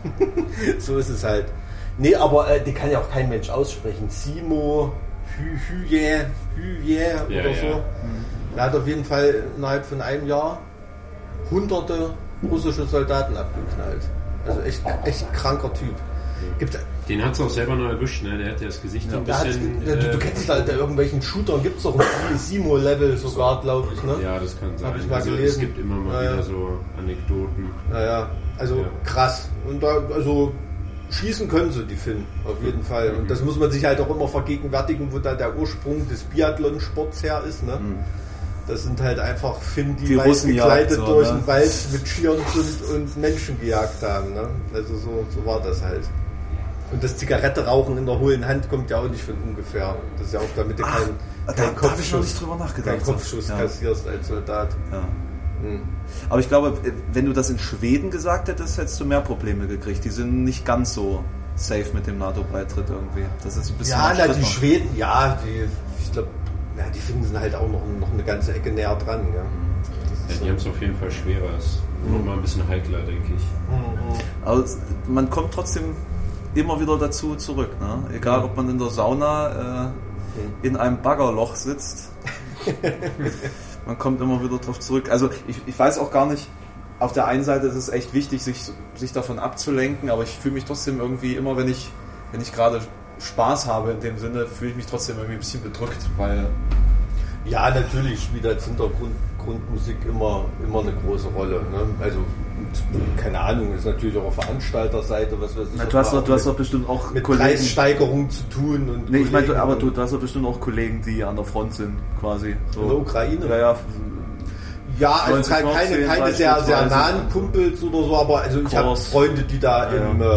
So ist es halt. Nee, aber die kann ja auch kein Mensch aussprechen. Simo, Hüje oder so. Er hat auf jeden Fall innerhalb von einem Jahr hunderte russische Soldaten abgeknallt. Also echt kranker Typ. Den hat es auch selber noch erwischt, ne? Der hat ja das Gesicht so ein bisschen... Du kennst halt, irgendwelchen Shootern gibt es doch ein Simo-Level sogar, glaube ich, ne? Ja, das kann sein. Hab ich mal gelesen. Es gibt immer mal wieder so Anekdoten. Naja, also krass. Und da, also schießen können sie, die Finnen, auf jeden Fall. Und das muss man sich halt auch immer vergegenwärtigen, wo da der Ursprung des Biathlon-Sports her ist, ne? Das sind halt einfach Finnen, die weiß gekleidet so, durch den Wald mit Skiern sind und Menschen gejagt haben. Ne? Also so war das halt. Und das Zigarette-Rauchen in der hohlen Hand kommt ja auch nicht von ungefähr. Das ist ja auch, damit du keinen Kopfschuss kassierst als Soldat. Ja. Aber ich glaube, wenn du das in Schweden gesagt hättest, hättest du mehr Probleme gekriegt. Die sind nicht ganz so safe mit dem NATO-Beitritt irgendwie. Das ist ein bisschen die Schweden, ich glaube, die Finnen sind halt auch noch eine ganze Ecke näher dran. Ja. Die haben es auf jeden Fall schwerer. Ist noch mal ein bisschen heikler, denke ich. Aber man kommt trotzdem immer wieder dazu zurück. Ne? Egal, ob man in der Sauna in einem Baggerloch sitzt. Man kommt immer wieder drauf zurück. Also ich weiß auch gar nicht, auf der einen Seite ist es echt wichtig, sich davon abzulenken, aber ich fühle mich trotzdem irgendwie immer, wenn ich gerade Spaß habe in dem Sinne, fühle ich mich trotzdem irgendwie ein bisschen bedrückt, weil... Ja, natürlich spielt als Hintergrundmusik immer eine große Rolle. Ne? Also, keine Ahnung, ist natürlich auch auf Veranstalterseite, was weiß ich. Na, du hast doch bestimmt auch mit Kollegen... Preissteigerung zu tun. Und nee, ich meine, aber du hast doch bestimmt auch Kollegen, die an der Front sind, quasi. So. In der Ukraine? Ja, also keine sehr nahen Kumpels oder so, aber also ich habe Freunde, die da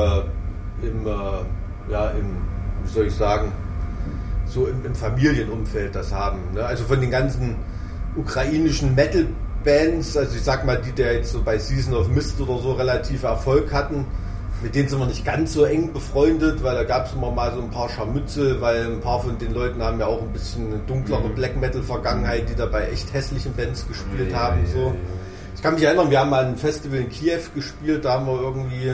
wie soll ich sagen, so im Familienumfeld das haben. Ne? Also von den ganzen ukrainischen Metal-Bands, also ich sag mal, die jetzt so bei Season of Mist oder so relativ Erfolg hatten, mit denen sind wir nicht ganz so eng befreundet, weil da gab es immer mal so ein paar Scharmützel, weil ein paar von den Leuten haben ja auch ein bisschen eine dunklere Black Metal-Vergangenheit, die da bei echt hässlichen Bands gespielt haben. So. Ich kann mich erinnern, wir haben mal ein Festival in Kiew gespielt, da haben wir irgendwie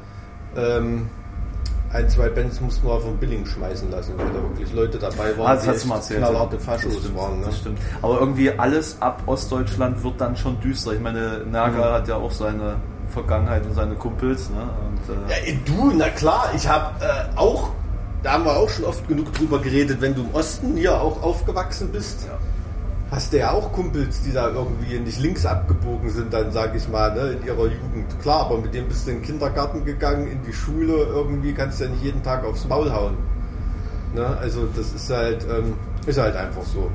1-2 Bands mussten wir von Billing schmeißen lassen, weil da wirklich Leute dabei waren, das hast du mal erzählt, knallharte Faschos waren. Ne? Das stimmt. Aber irgendwie alles ab Ostdeutschland wird dann schon düster. Ich meine, Naga hat ja auch seine Vergangenheit und seine Kumpels. Ne? Und, na klar, ich habe auch, da haben wir auch schon oft genug drüber geredet, wenn du im Osten hier auch aufgewachsen bist, hast du ja auch Kumpels, die da irgendwie nicht links abgebogen sind, dann sage ich mal, ne, in ihrer Jugend. Klar, aber mit dem bist du in den Kindergarten gegangen, in die Schule, irgendwie kannst du ja nicht jeden Tag aufs Maul hauen. Ne? Also das ist halt einfach so.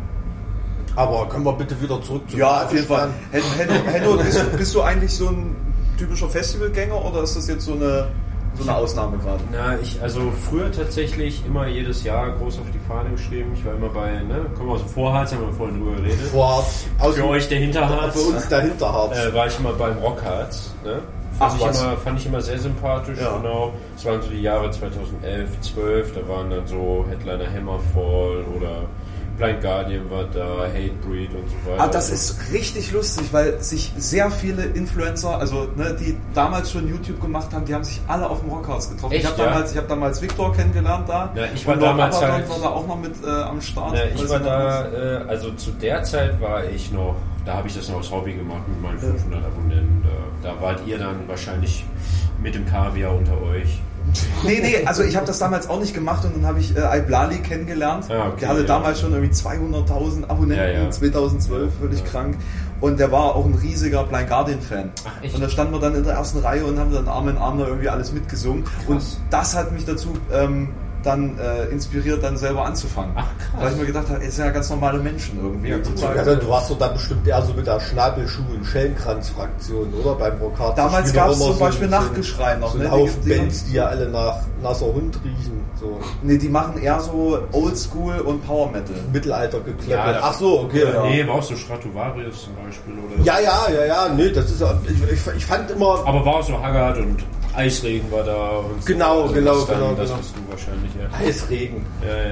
Aber können wir bitte wieder zurück zu... Ja, auf jeden Fall. Henno, bist du eigentlich so ein typischer Festivalgänger oder ist das jetzt so eine Ausnahme gerade? Na, also früher tatsächlich immer jedes Jahr groß auf die Fahne geschrieben. Ich war immer bei, kommen wir aus dem Vorharz, haben wir vorhin drüber geredet. Vorharz. Für euch der Hinterharz. Für uns der Hinterharz. War ich immer beim Rockharz. Ne? Fand ich immer sehr sympathisch. Ja. Genau. Das waren so die Jahre 2011, 12. Da waren dann so Headliner Hammerfall oder Blind Guardian war da, Hatebreed und so weiter. Das ist richtig lustig, weil sich sehr viele Influencer, also die damals schon YouTube gemacht haben, die haben sich alle auf dem Rockharz getroffen. Echt, ich habe damals Victor kennengelernt da. Ja, ich war damals halt... war da auch noch mit am Start. Ja, ich war da, also zu der Zeit war ich noch, da habe ich das noch als Hobby gemacht mit meinen 500 Abonnenten. Da wart ihr dann wahrscheinlich mit dem Kaviar unter euch. Nee, also ich habe das damals auch nicht gemacht und dann habe ich Iblali kennengelernt. Okay, der hatte damals schon irgendwie 200.000 Abonnenten, 2012, völlig krank. Und der war auch ein riesiger Blind Guardian-Fan. Ach, echt? Und da standen wir dann in der ersten Reihe und haben dann Arm in Arm da irgendwie alles mitgesungen. Krass. Und das hat mich dazu inspiriert, dann selber anzufangen. Ach, krass. Weil ich mir gedacht habe, es sind ja ganz normale Menschen irgendwie. Ja, du warst doch dann bestimmt eher so mit der Schnabelschuh- und Schellenkranz-Fraktion, oder? Beim Rockharz. Damals gab es zum Beispiel Nachtgeschrei noch. So ein Haufen Bands, die ja alle nach nasser Hund riechen. So. Nee, die machen eher so Oldschool und Power Metal. Mittelalter gekleppert. Ja, ach so, okay. Ja. Nee, war auch so Stratovarius zum Beispiel. Oder Ja, nee, das ist ich fand immer... Aber war auch so Haggard und Eisregen war da. Und genau. Das bist du wahrscheinlich, ja. Eisregen.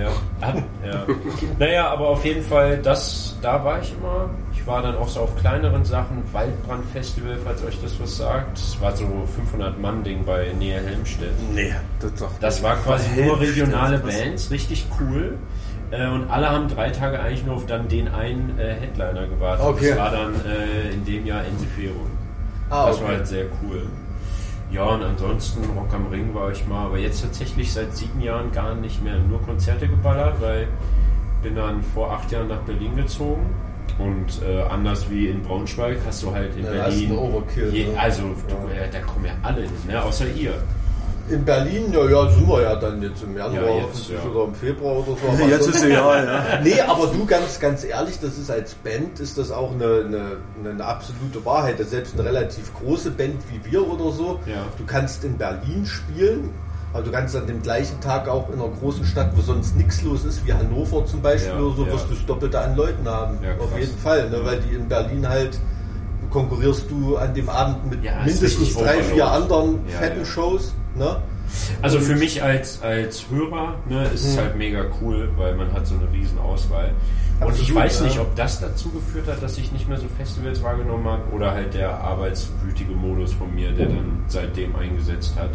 Ja. Naja, aber auf jeden Fall, da war ich immer. Ich war dann auch so auf kleineren Sachen. Waldbrand-Festival, falls euch das was sagt. Das war so 500-Mann-Ding bei Nähe Helmstedt. Nee, das war quasi nur regionale Bands, richtig cool. Und alle haben 3 Tage eigentlich nur auf dann den einen Headliner gewartet. Okay. Das war dann in dem Jahr Ensiferum. Das war halt sehr cool. Ja, und ansonsten Rock am Ring war ich mal, aber jetzt tatsächlich seit 7 Jahren gar nicht mehr nur Konzerte geballert, weil ich bin dann vor 8 Jahren nach Berlin gezogen und anders wie in Braunschweig hast du halt in Berlin... Das ist ein Overkill, also da kommen ja alle hin, ne? Außer ihr. In Berlin, ja, sind wir ja dann jetzt im Januar oder im Februar oder so. Jetzt ist ja. Nee, aber du, ganz ehrlich, das ist als Band, ist das auch eine absolute Wahrheit. Selbst eine relativ große Band wie wir oder so, du kannst in Berlin spielen, aber du kannst an dem gleichen Tag auch in einer großen Stadt, wo sonst nichts los ist, wie Hannover zum Beispiel oder so, wirst du das Doppelte an Leuten haben. Ja, auf jeden Fall, ne? Weil die in Berlin halt konkurrierst du an dem Abend mit mindestens 3, 4 anderen fetten Shows. Ne? Also für mich als Hörer ist es halt mega cool, weil man hat so eine riesen Auswahl. Und absolut, ich weiß nicht, ob das dazu geführt hat, dass ich nicht mehr so Festivals wahrgenommen habe oder halt der arbeitswütige Modus von mir, der dann seitdem eingesetzt hat.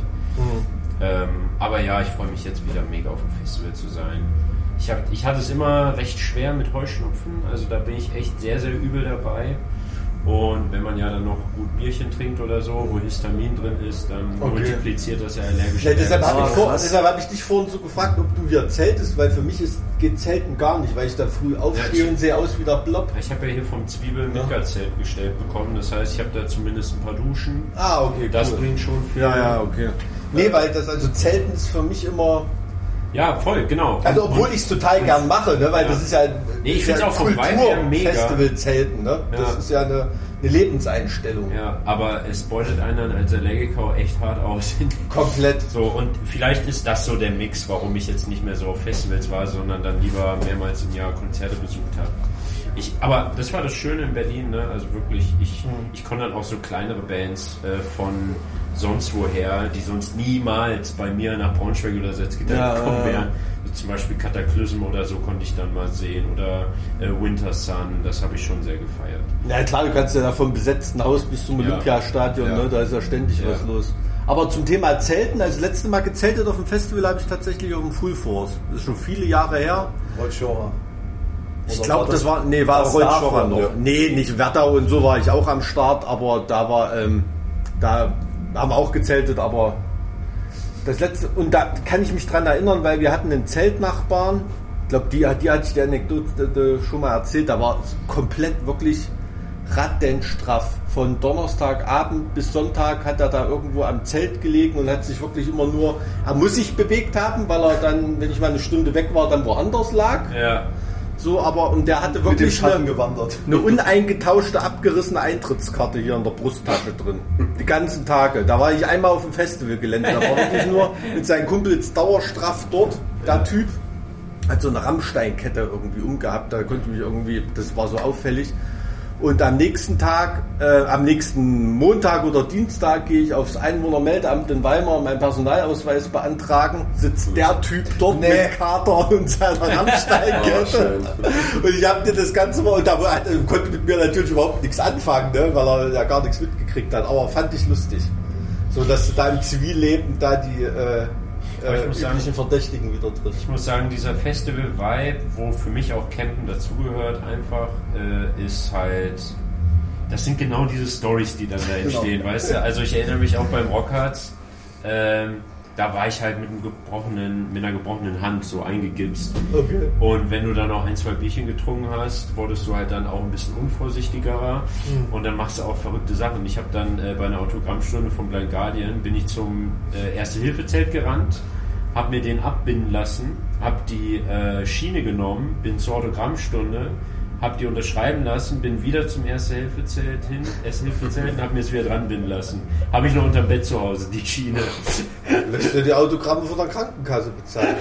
Aber ja, ich freue mich jetzt wieder mega auf dem Festival zu sein. Ich hatte es immer recht schwer mit Heuschnupfen, also da bin ich echt sehr, sehr übel dabei. Und wenn man ja dann noch gut Bierchen trinkt oder so, wo Histamin drin ist, dann multipliziert das ja allergisch. Ja, deshalb habe ich dich vorhin so gefragt, ob du hier zeltest, weil für mich geht Zelten gar nicht, weil ich da früh aufstehe und sehe aus wie der Blob. Ich habe ja hier vom Zwiebel ein Midgard-Zelt gestellt bekommen, das heißt, ich habe da zumindest ein paar Duschen. Ah, okay, das cool. bringt schon viel. Ja, okay. Nee, weil Zelten ist für mich immer... Ja, voll, genau. Also obwohl ich es total gern mache, ne? Weil das ist ja ich finde es auch vom Vibe her mega. Festival-Zelten, ne? Ja. Das ist ja eine Lebenseinstellung. Ja, aber es beutet einen als Allergiker auch echt hart aus. Komplett. So, und vielleicht ist das so der Mix, warum ich jetzt nicht mehr so auf Festivals war, sondern dann lieber mehrmals im Jahr Konzerte besucht habe. Aber das war das Schöne in Berlin, ne? Also wirklich, ich konnte dann auch so kleinere Bands von sonst woher, die sonst niemals bei mir nach Braunschweig oder Salzgitter gekommen wären. Also zum Beispiel Cataclysm oder so konnte ich dann mal sehen oder Winter Sun, das habe ich schon sehr gefeiert. Ja klar, du kannst ja da vom besetzten Haus bis zum Olympiastadion, ne? Da ist ja ständig was los. Aber zum Thema Zelten, also das letzte Mal gezeltet auf dem Festival habe ich tatsächlich auf dem Full Force. Das ist schon viele Jahre her. Ich glaube, das war Rollschorrer noch. Ja. Nee, nicht Werdau und so war ich auch am Start, aber da haben wir auch gezeltet, aber das letzte, und da kann ich mich dran erinnern, weil wir hatten einen Zeltnachbarn, ich glaube, die hatte ich die Anekdote schon mal erzählt, da war komplett wirklich rattenstraff. Von Donnerstagabend bis Sonntag hat er da irgendwo am Zelt gelegen und hat sich wirklich immer nur, er muss sich bewegt haben, weil er dann, wenn ich mal eine Stunde weg war, dann woanders lag. Ja. So, und der hatte wirklich eine uneingetauschte, abgerissene Eintrittskarte hier in der Brusttasche drin. Die ganzen Tage. Da war ich einmal auf dem Festivalgelände. Da war wirklich nur mit seinen Kumpels dauerstraff dort. Der Typ hat so eine Rammsteinkette irgendwie umgehabt. Da konnte mich irgendwie, das war so auffällig. Und am nächsten Tag, am nächsten Montag oder Dienstag gehe ich aufs Einwohnermeldeamt in Weimar meinen Personalausweis beantragen, sitzt der Typ dort mit Kater und seiner Rammsteinkette. Und ich habe dir das Ganze mal, und da konnte mit mir natürlich überhaupt nichts anfangen, ne, weil er ja gar nichts mitgekriegt hat, aber fand ich lustig. So, dass du da im Zivilleben da die üblichen Verdächtigen wieder triffst. Ich muss sagen, dieser Festival-Vibe, wo für mich auch Campen dazugehört, einfach ist halt, das sind genau diese Storys, die dann da entstehen, weißt du? Also ich erinnere mich auch beim Rockharz, da war ich halt mit einer gebrochenen Hand so eingegipst. Okay. Und wenn du dann auch 1-2 Bierchen getrunken hast, wurdest du halt dann auch ein bisschen unvorsichtiger und dann machst du auch verrückte Sachen. Ich habe dann bei einer Autogrammstunde vom Blind Guardian bin ich zum Erste-Hilfe-Zelt gerannt, habe mir den abbinden lassen, habe die Schiene genommen, bin zur Autogrammstunde, habe die unterschreiben lassen, bin wieder zum Erste-Hilfe-Zelt und habe mir es wieder dran binden lassen. Habe ich noch unterm Bett zu Hause, die Schiene. Lässt du die Autogramme von der Krankenkasse bezahlen?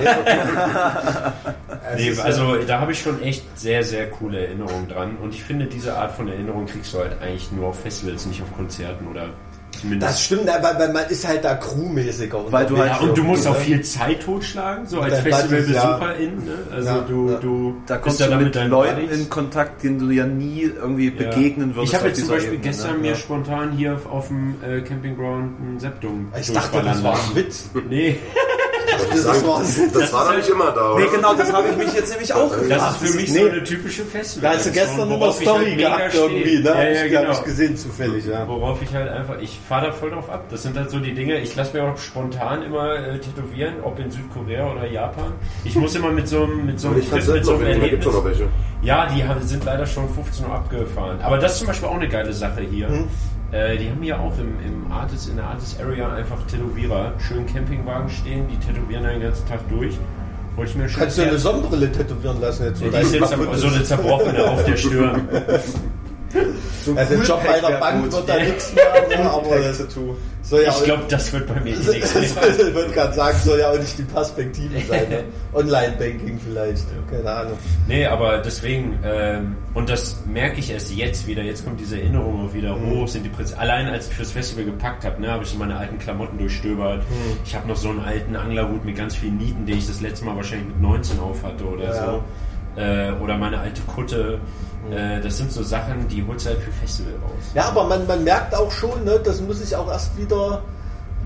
Nee, also da habe ich schon echt sehr, sehr coole Erinnerungen dran. Und ich finde, diese Art von Erinnerung kriegst du halt eigentlich nur auf Festivals, nicht auf Konzerten oder zumindest. Das stimmt, weil man ist halt da crewmäßiger. Weil du halt und du musst auch viel Zeit totschlagen, so als Festivalbesucherin. Ne? Also du da kommst du mit Leuten in Kontakt, denen du ja nie irgendwie begegnen würdest. Ich habe jetzt zum Beispiel gestern mir spontan hier auf dem Campingground ein Septum. Ich dachte, das war ein Witz. Nee. Das war doch nicht immer da, oder? Nee, genau, das habe ich mich jetzt nämlich auch gefragt. Das ist für mich so eine typische Festival. Da hast du gestern noch eine Story gehabt irgendwie, ne? Ja, habe ich gesehen zufällig, ja. Worauf ich halt einfach, ich fahre da voll drauf ab. Das sind halt so die Dinge, ich lasse mir auch spontan immer tätowieren, ob in Südkorea oder Japan. Ich muss immer mit so einem Erlebnis. Ja, die sind leider schon 15 Uhr abgefahren. Aber das ist zum Beispiel auch eine geile Sache hier. Die haben hier auch in der Artist Area einfach Tätowierer, schön Campingwagen stehen, die tätowieren den ganzen Tag durch. Wollte ich mir schon Kannst du eine Sonnenbrille tätowieren lassen jetzt? Die ist jetzt so eine zerbrochene auf der Stirn. So also der Job bei der Bank wird da nichts mehr, ne? Aber das ich glaube, das wird bei mir nichts mehr. Ich würde gerade sagen, soll ja auch nicht die Perspektive sein. Ne? Online-Banking vielleicht, keine Ahnung. Nee, aber deswegen, und das merke ich erst jetzt wieder, jetzt kommt diese Erinnerung auch wieder hoch, sind die allein als ich fürs Festival gepackt habe, habe ich so meine alten Klamotten durchstöbert. Ich habe noch so einen alten Anglerhut mit ganz vielen Nieten, den ich das letzte Mal wahrscheinlich mit 19 auf hatte oder so. Oder meine alte Kutte. Das sind so Sachen, die holst du halt für Festival raus. Ja, aber man merkt auch schon, ne, das muss ich auch erst wieder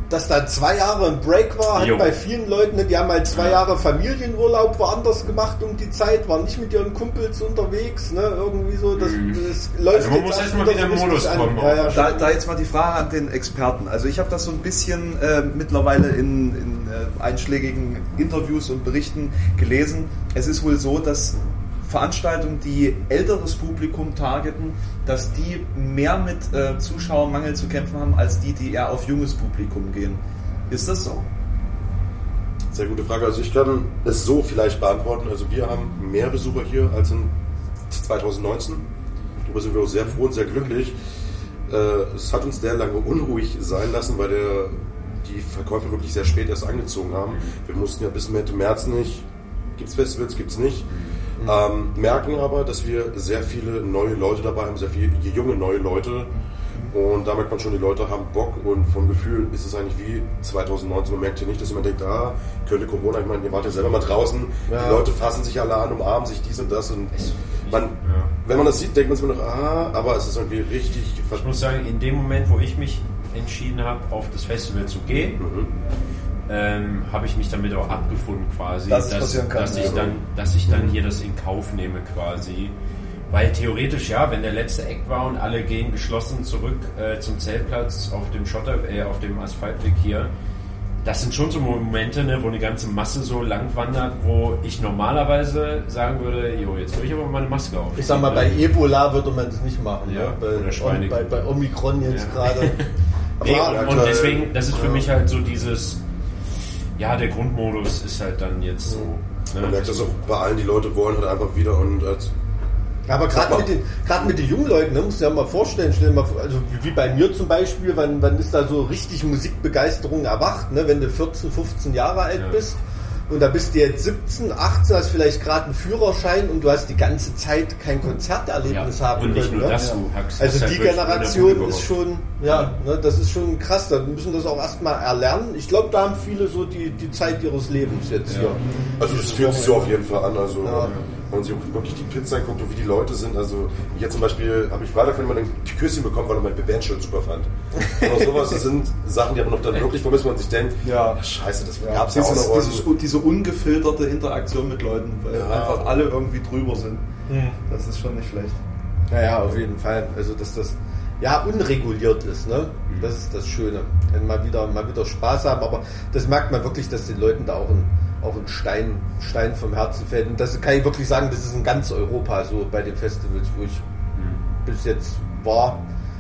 dass da 2 Jahre ein Break war, hat bei vielen Leuten, die haben halt 2 Jahre Familienurlaub woanders gemacht um die Zeit, waren nicht mit ihren Kumpels unterwegs, ne, irgendwie so, das läuft also man muss erstmal wieder im Modus kommen. Da jetzt mal die Frage an den Experten. Also ich habe das so ein bisschen mittlerweile in einschlägigen Interviews und Berichten gelesen. Es ist wohl so, dass Veranstaltungen, die älteres Publikum targeten, dass die mehr mit Zuschauermangel zu kämpfen haben, als die eher auf junges Publikum gehen. Ist das so? Sehr gute Frage. Also ich kann es so vielleicht beantworten. Also wir haben mehr Besucher hier als in 2019. Darüber sind wir auch sehr froh und sehr glücklich. Es hat uns sehr lange unruhig sein lassen, weil die Verkäufer wirklich sehr spät erst angezogen haben. Wir mussten ja bis Mitte März nicht. Gibt es Festivals, gibt es nicht. Merken aber, dass wir sehr viele neue Leute dabei haben, sehr viele junge neue Leute. Und da merkt man schon, die Leute haben Bock und vom Gefühl ist es eigentlich wie 2019. Man merkt hier nicht, dass jemand denkt, könnte Corona, ich meine, ihr wart ja selber mal draußen, die Leute fassen sich alle an, umarmen sich dies und das und wenn man das sieht, denkt man sich immer noch, aber es ist irgendwie richtig... Ich muss sagen, in dem Moment, wo ich mich entschieden habe, auf das Festival zu gehen, habe ich mich damit auch abgefunden quasi, dass ich dann hier das in Kauf nehme quasi. Weil theoretisch, wenn der letzte Act war und alle gehen geschlossen zurück zum Zeltplatz auf dem Asphaltweg hier, das sind schon so Momente, ne, wo eine ganze Masse so lang wandert, wo ich normalerweise sagen würde, jetzt will ich aber mal eine Maske auf. Ich sag mal, bei Ebola würde man das nicht machen, ja, ne? bei Omikron jetzt gerade. Und deswegen, das ist für mich halt so dieses, der Grundmodus ist halt dann jetzt so. Ne? Man merkt das auch bei allen, die Leute wollen halt einfach wieder und aber gerade mit den jungen Leuten, ne, musst du dir mal vorstellen, also wie bei mir zum Beispiel, wann ist da so richtig Musikbegeisterung erwacht, ne, wenn du 14, 15 Jahre alt bist und da bist du jetzt 17, 18, hast vielleicht gerade einen Führerschein und du hast die ganze Zeit kein Konzerterlebnis haben können. Und nicht nur ne? das, du hackst also die halt Generation ist schon, ne, das ist schon krass, da müssen das auch erstmal erlernen. Ich glaube, da haben viele so die Zeit ihres Lebens jetzt hier. Also das fühlt sich so auf jeden Fall an, also... Wenn man sich wirklich die Pizza anguckt und wie die Leute sind, also hier zum Beispiel habe ich Freitag von jemandem ein Küsschen bekommen, weil er mein Bandshirt super fand. Und auch sowas, das sind Sachen, die aber noch dann wirklich vermisst, wo man sich denkt, scheiße, das gab es ja auch noch. Diese ungefilterte Interaktion mit Leuten, weil einfach alle irgendwie drüber sind. Das ist schon nicht schlecht. Ja, auf jeden Fall. Also dass das unreguliert ist, ne? Das ist das Schöne. Wenn mal wieder Spaß haben, aber das merkt man wirklich, dass den Leuten da auch ein Stein vom Herzen fällt. Und das kann ich wirklich sagen, das ist in ganz Europa so bei den Festivals, wo ich bis jetzt war.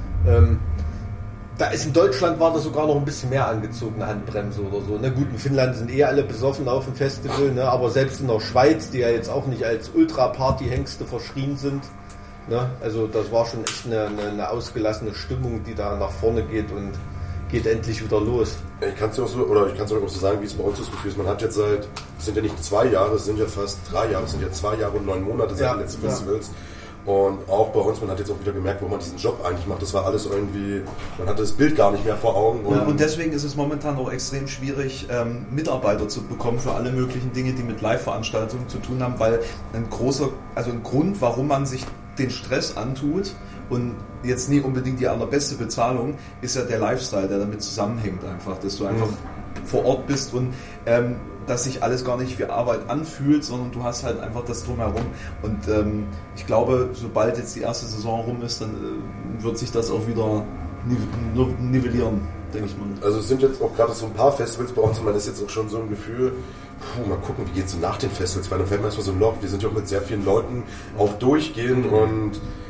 Da ist in Deutschland war das sogar noch ein bisschen mehr angezogene Handbremse oder so. Ne? Gut, in Finnland sind alle besoffen auf dem Festival, ne? Aber selbst in der Schweiz, die ja jetzt auch nicht als Ultra-Party-Hengste verschrien sind, ne? Also das war schon echt eine ausgelassene Stimmung, die da nach vorne geht und geht endlich wieder los. Ich kann es auch so sagen, wie es bei uns das Gefühl ist. Man hat jetzt es sind ja nicht 2 Jahre, es sind ja fast 3 Jahre, es sind ja 2 Jahre und 9 Monate seit den letzten Festivals. Und auch bei uns, man hat jetzt auch wieder gemerkt, wo man diesen Job eigentlich macht. Das war alles irgendwie, man hatte das Bild gar nicht mehr vor Augen. Und deswegen ist es momentan auch extrem schwierig, Mitarbeiter zu bekommen für alle möglichen Dinge, die mit Live-Veranstaltungen zu tun haben, weil ein Grund, warum man sich den Stress antut und jetzt nie unbedingt die allerbeste Bezahlung, ist ja der Lifestyle, der damit zusammenhängt einfach, dass du einfach vor Ort bist und dass sich alles gar nicht wie Arbeit anfühlt, sondern du hast halt einfach das Drumherum. Und ich glaube, sobald jetzt die erste Saison rum ist, dann wird sich das auch wieder nivellieren, denke ich mal. Also es sind jetzt auch gerade so ein paar Festivals bei uns, und man ist jetzt auch schon so ein Gefühl, mal gucken, wie geht es so nach den Festivals, weil dann fällt man erstmal so ein Loch. Wir sind ja auch mit sehr vielen Leuten auch durchgehen und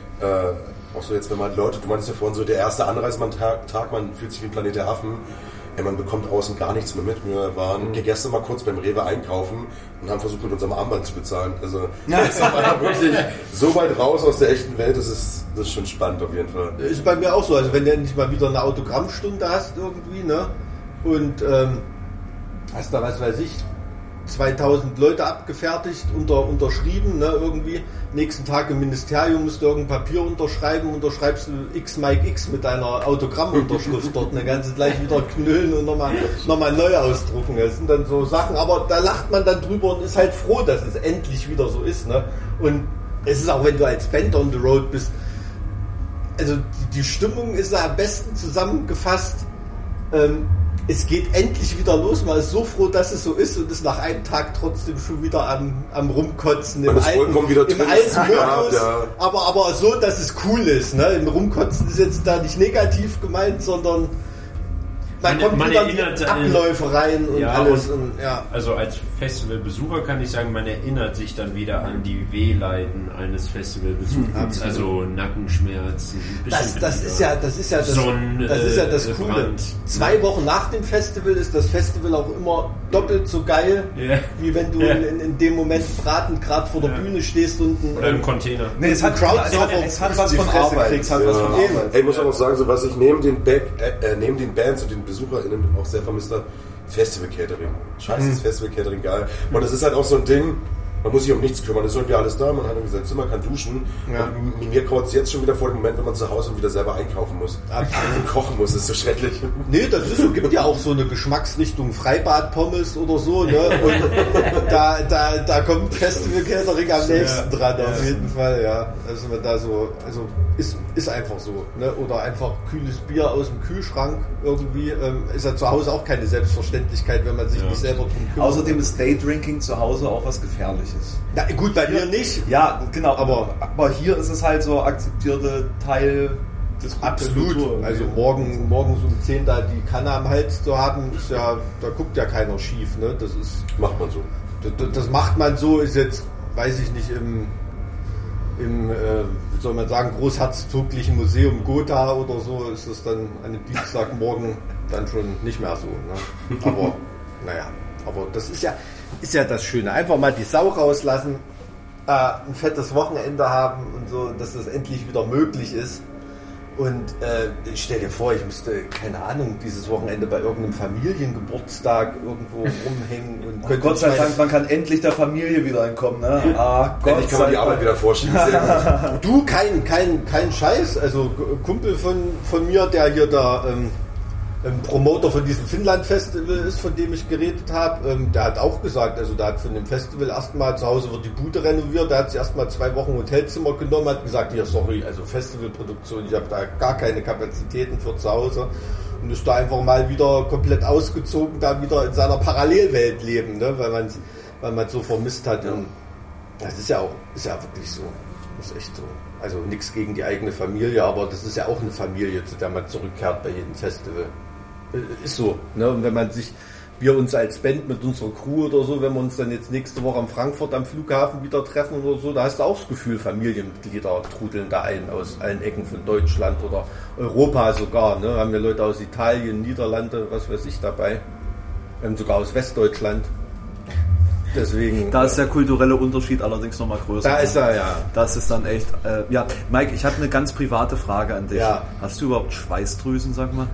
auch so jetzt, wenn man Leute, du meintest ja vorhin so, der erste Anreisetag, man fühlt sich wie ein Planet der Affen. Man bekommt außen gar nichts mehr mit. Wir waren gestern mal kurz beim Rewe einkaufen und haben versucht, mit unserem Armband zu bezahlen. Also das war wirklich so weit raus aus der echten Welt, das ist schon spannend auf jeden Fall. Ist bei mir auch so, also wenn du endlich mal wieder eine Autogrammstunde hast irgendwie, ne? Und hast da, was weiß ich, 2000 Leute abgefertigt, unterschrieben, ne, irgendwie. Nächsten Tag im Ministerium musst du irgendein Papier unterschreiben, unterschreibst du X Mike X mit deiner Autogrammunterschrift dort, dann kannst du gleich wieder knüllen und nochmal neu ausdrucken. Das sind dann so Sachen, aber da lacht man dann drüber und ist halt froh, dass es endlich wieder so ist, ne. Und es ist auch, wenn du als Band on the road bist, also die Stimmung ist da am besten zusammengefasst, es geht endlich wieder los. Man ist so froh, dass es so ist und ist nach einem Tag trotzdem schon wieder am Rumkotzen. Man ist vollkommen wieder im drin. alten Modus, Ja. aber so, dass es cool ist. Ne? Im Rumkotzen ist jetzt da nicht negativ gemeint, sondern man kommt wieder in die Abläufe rein und alles. Also als Festivalbesucher kann ich sagen, man erinnert sich dann wieder an die Wehleiden eines Festivalbesuchers. Also Nackenschmerzen. Das ist ja das Coole. 2 Wochen nach dem Festival ist das Festival auch immer doppelt so geil, wie wenn du in dem Moment beratend gerade vor der Bühne stehst und oder im Container. Nee, es hat was von Arbeit. Ey, ich muss auch noch sagen, so was ich neben den Bands und den BesucherInnen auch sehr vermisst habe, Festival-Catering. Scheiße, das Festival-Catering, geil. Und das ist halt auch so ein Ding, man muss sich um nichts kümmern, es ist irgendwie alles da, man hat irgendwie sein Zimmer, kann duschen. Und mir graut es jetzt schon wieder vor dem Moment, wenn man zu Hause wieder selber einkaufen muss. Und kochen muss, das ist so schrecklich. Nee, das ist so, gibt ja auch so eine Geschmacksrichtung Freibad-Pommes oder so, ne? Und da kommt Festival-Catering am nächsten dran, auf jeden Fall, ja. Also man da so, ist einfach so, ne? Oder einfach kühles Bier aus dem Kühlschrank irgendwie, ist ja zu Hause auch keine Selbstverständlichkeit, wenn man sich nicht selber drum kümmert. Außerdem ist Daydrinking zu Hause auch was Gefährliches. Na gut, bei mir nicht. Ja, genau, aber hier ist es halt so akzeptierte Teil des Absolut. Kultur. Also morgens um 10 da die Kanne am Hals zu haben, ist ja, da guckt ja keiner schief, ne? Das ist. Macht man so. Das macht man so, ist jetzt, weiß ich nicht, im wie soll man sagen, großherzoglichen Museum Gotha oder so, ist es dann an einem Dienstagmorgen dann schon nicht mehr so. Ne? Aber naja, aber das ist ja das Schöne. Einfach mal die Sau rauslassen, ein fettes Wochenende haben und so, dass das endlich wieder möglich ist. Und ich stell dir vor, ich müsste, keine Ahnung, dieses Wochenende bei irgendeinem Familiengeburtstag irgendwo rumhängen. Und Gott sei Dank, man kann endlich der Familie wieder entkommen. Ne? Endlich kann man die Arbeit wieder vorschieben. Du, kein Scheiß. Also Kumpel von mir, der hier da Promoter von diesem Finnland-Festival ist, von dem ich geredet habe, der hat auch gesagt, also der hat von dem Festival erstmal, zu Hause wird die Bude renoviert, der hat sich erstmal 2 Wochen Hotelzimmer genommen, hat gesagt, hier, sorry, also Festivalproduktion, ich habe da gar keine Kapazitäten für zu Hause und ist da einfach mal wieder komplett ausgezogen, da wieder in seiner Parallelwelt leben, ne? weil man so vermisst hat. Und das ist ja wirklich so. Das ist echt so. Also nichts gegen die eigene Familie, aber das ist ja auch eine Familie, zu der man zurückkehrt bei jedem Festival. Ist so. Ne? Und wenn wir uns als Band mit unserer Crew oder so, wenn wir uns dann jetzt nächste Woche in Frankfurt am Flughafen wieder treffen oder so, da hast du auch das Gefühl, Familienmitglieder trudeln da ein aus allen Ecken von Deutschland oder Europa sogar. Ne? Haben wir Leute aus Italien, Niederlande, was weiß ich dabei. Sogar aus Westdeutschland. Deswegen, da ist der kulturelle Unterschied allerdings nochmal größer. Da ist er, ja. Das ist dann echt... ja, Mike, ich habe eine ganz private Frage an dich. Ja. Hast du überhaupt Schweißdrüsen, sag mal?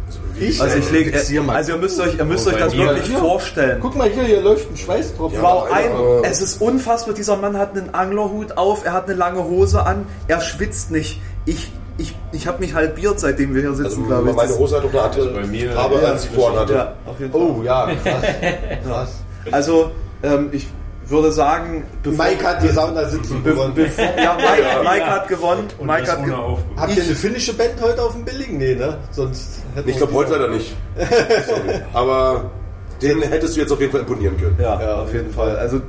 Also ihr müsst euch das wirklich vorstellen. Guck mal hier läuft ein Schweißtropfen. Es ist unfassbar, dieser Mann hat einen Anglerhut auf, er hat eine lange Hose an, er schwitzt nicht. Ich habe mich halbiert, seitdem wir hier sitzen, glaube ich. Meine Hose hat doch eine andere Farbe, als sie vorhin hatte. Ja, auf jeden Fall. Oh ja, krass. Also, ich würde sagen... Mike hat die Sauna-Sitzung gewonnen. Mike hat gewonnen. Habt ihr eine finnische Band heute auf dem Billigen? Nee, ne? Sonst ich glaube heute leider nicht. Sorry. Aber den hättest du jetzt auf jeden Fall imponieren können. Ja, auf jeden Fall. Also,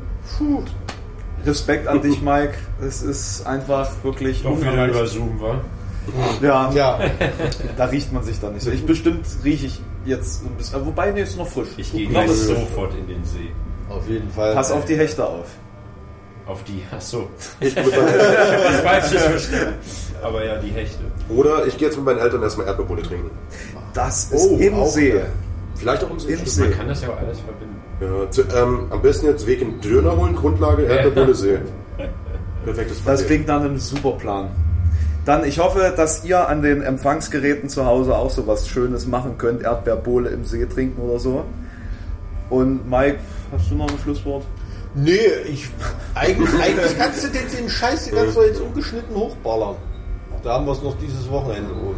Respekt an dich, Mike. Es ist einfach wirklich... Auch wieder über Zoom, wa? Ja. Da riecht man sich dann nicht so. Bestimmt rieche ich jetzt ein bisschen... Wobei, nee, ist noch frisch. Ich gehe gleich sofort in den See. Auf jeden Fall. Pass auf die Hechte auf. Auf die, achso. Ich gehe mit meinen Eltern. Was Falsches verstehen. Aber ja, die Hechte. Oder ich gehe jetzt mit meinen Eltern erstmal Erdbeerbohle trinken. Das ist im See. Vielleicht auch im See. Man kann das ja auch alles verbinden. Ja, am besten jetzt Weg in Döner holen, Grundlage Erdbeerbohle See. Perfektes Paket. Das klingt nach einem super Plan. Dann, ich hoffe, dass ihr an den Empfangsgeräten zu Hause auch so was Schönes machen könnt. Erdbeerbohle im See trinken oder so. Und Mike, hast du noch ein Schlusswort? Nee, eigentlich kannst du den Scheiß die ganze Zeit jetzt ungeschnitten hochballern. Da haben wir es noch dieses Wochenende oben.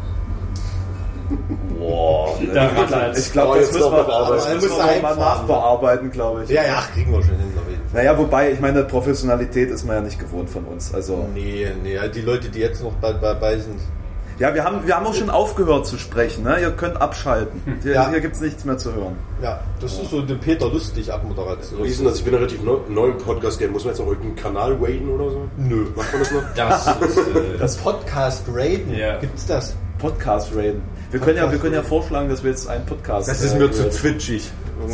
Boah, ich glaube, das müssen wir mal nachbearbeiten, glaube ich. Ja, kriegen wir schon hin. Naja, wobei, ich meine, Professionalität ist man ja nicht gewohnt von uns. Also nee, die Leute, die jetzt noch dabei sind. Ja, wir haben auch schon aufgehört zu sprechen. Ne? Ihr könnt abschalten. Hier gibt es nichts mehr zu hören. Ja, das ist so eine Peter Lustig-Abmoderation. Wie ist denn das? Ich bin relativ neu im Podcast-Game. Muss man jetzt noch irgendeinen Kanal raiden oder so? Nö. Macht man das noch? Das ist, Das Podcast Raiden, Ja. gibt's das? Podcast raiden. Wir können ja vorschlagen, dass wir jetzt einen Podcast. Das ist mir zu raiden. twitchig.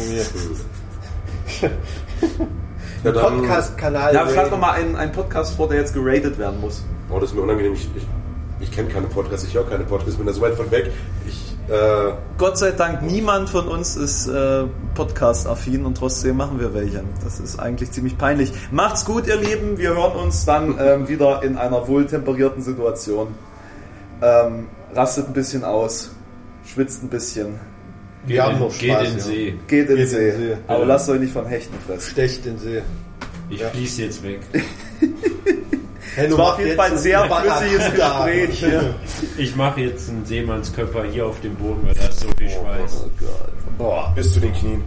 Ja, dann, Podcast-Kanal. Ja, schlag doch mal einen Podcast vor, der jetzt geratet werden muss. oh, das ist mir unangenehm. Ich kenne keine Podcasts, ich höre keine Podcasts, bin da so weit von weg. Gott sei Dank, niemand von uns ist Podcast-affin und trotzdem machen wir welche. Das ist eigentlich ziemlich peinlich. Macht's gut, ihr Lieben. Wir hören uns dann wieder in einer wohltemperierten Situation. Rastet ein bisschen aus, schwitzt ein bisschen, Wir haben noch geht Spaß, in den ja. See. geht in den in See. den See. Aber Ja. lasst euch nicht von Hechten fressen. Stecht den See. Ich fließe jetzt weg. Hey, war auf jeden Fall ein sehr flüssiges Gespräch. Ich mache jetzt einen Seemannskörper hier auf dem Boden, weil da ist so viel Schweiß. Oh Gott. bis zu den Knien.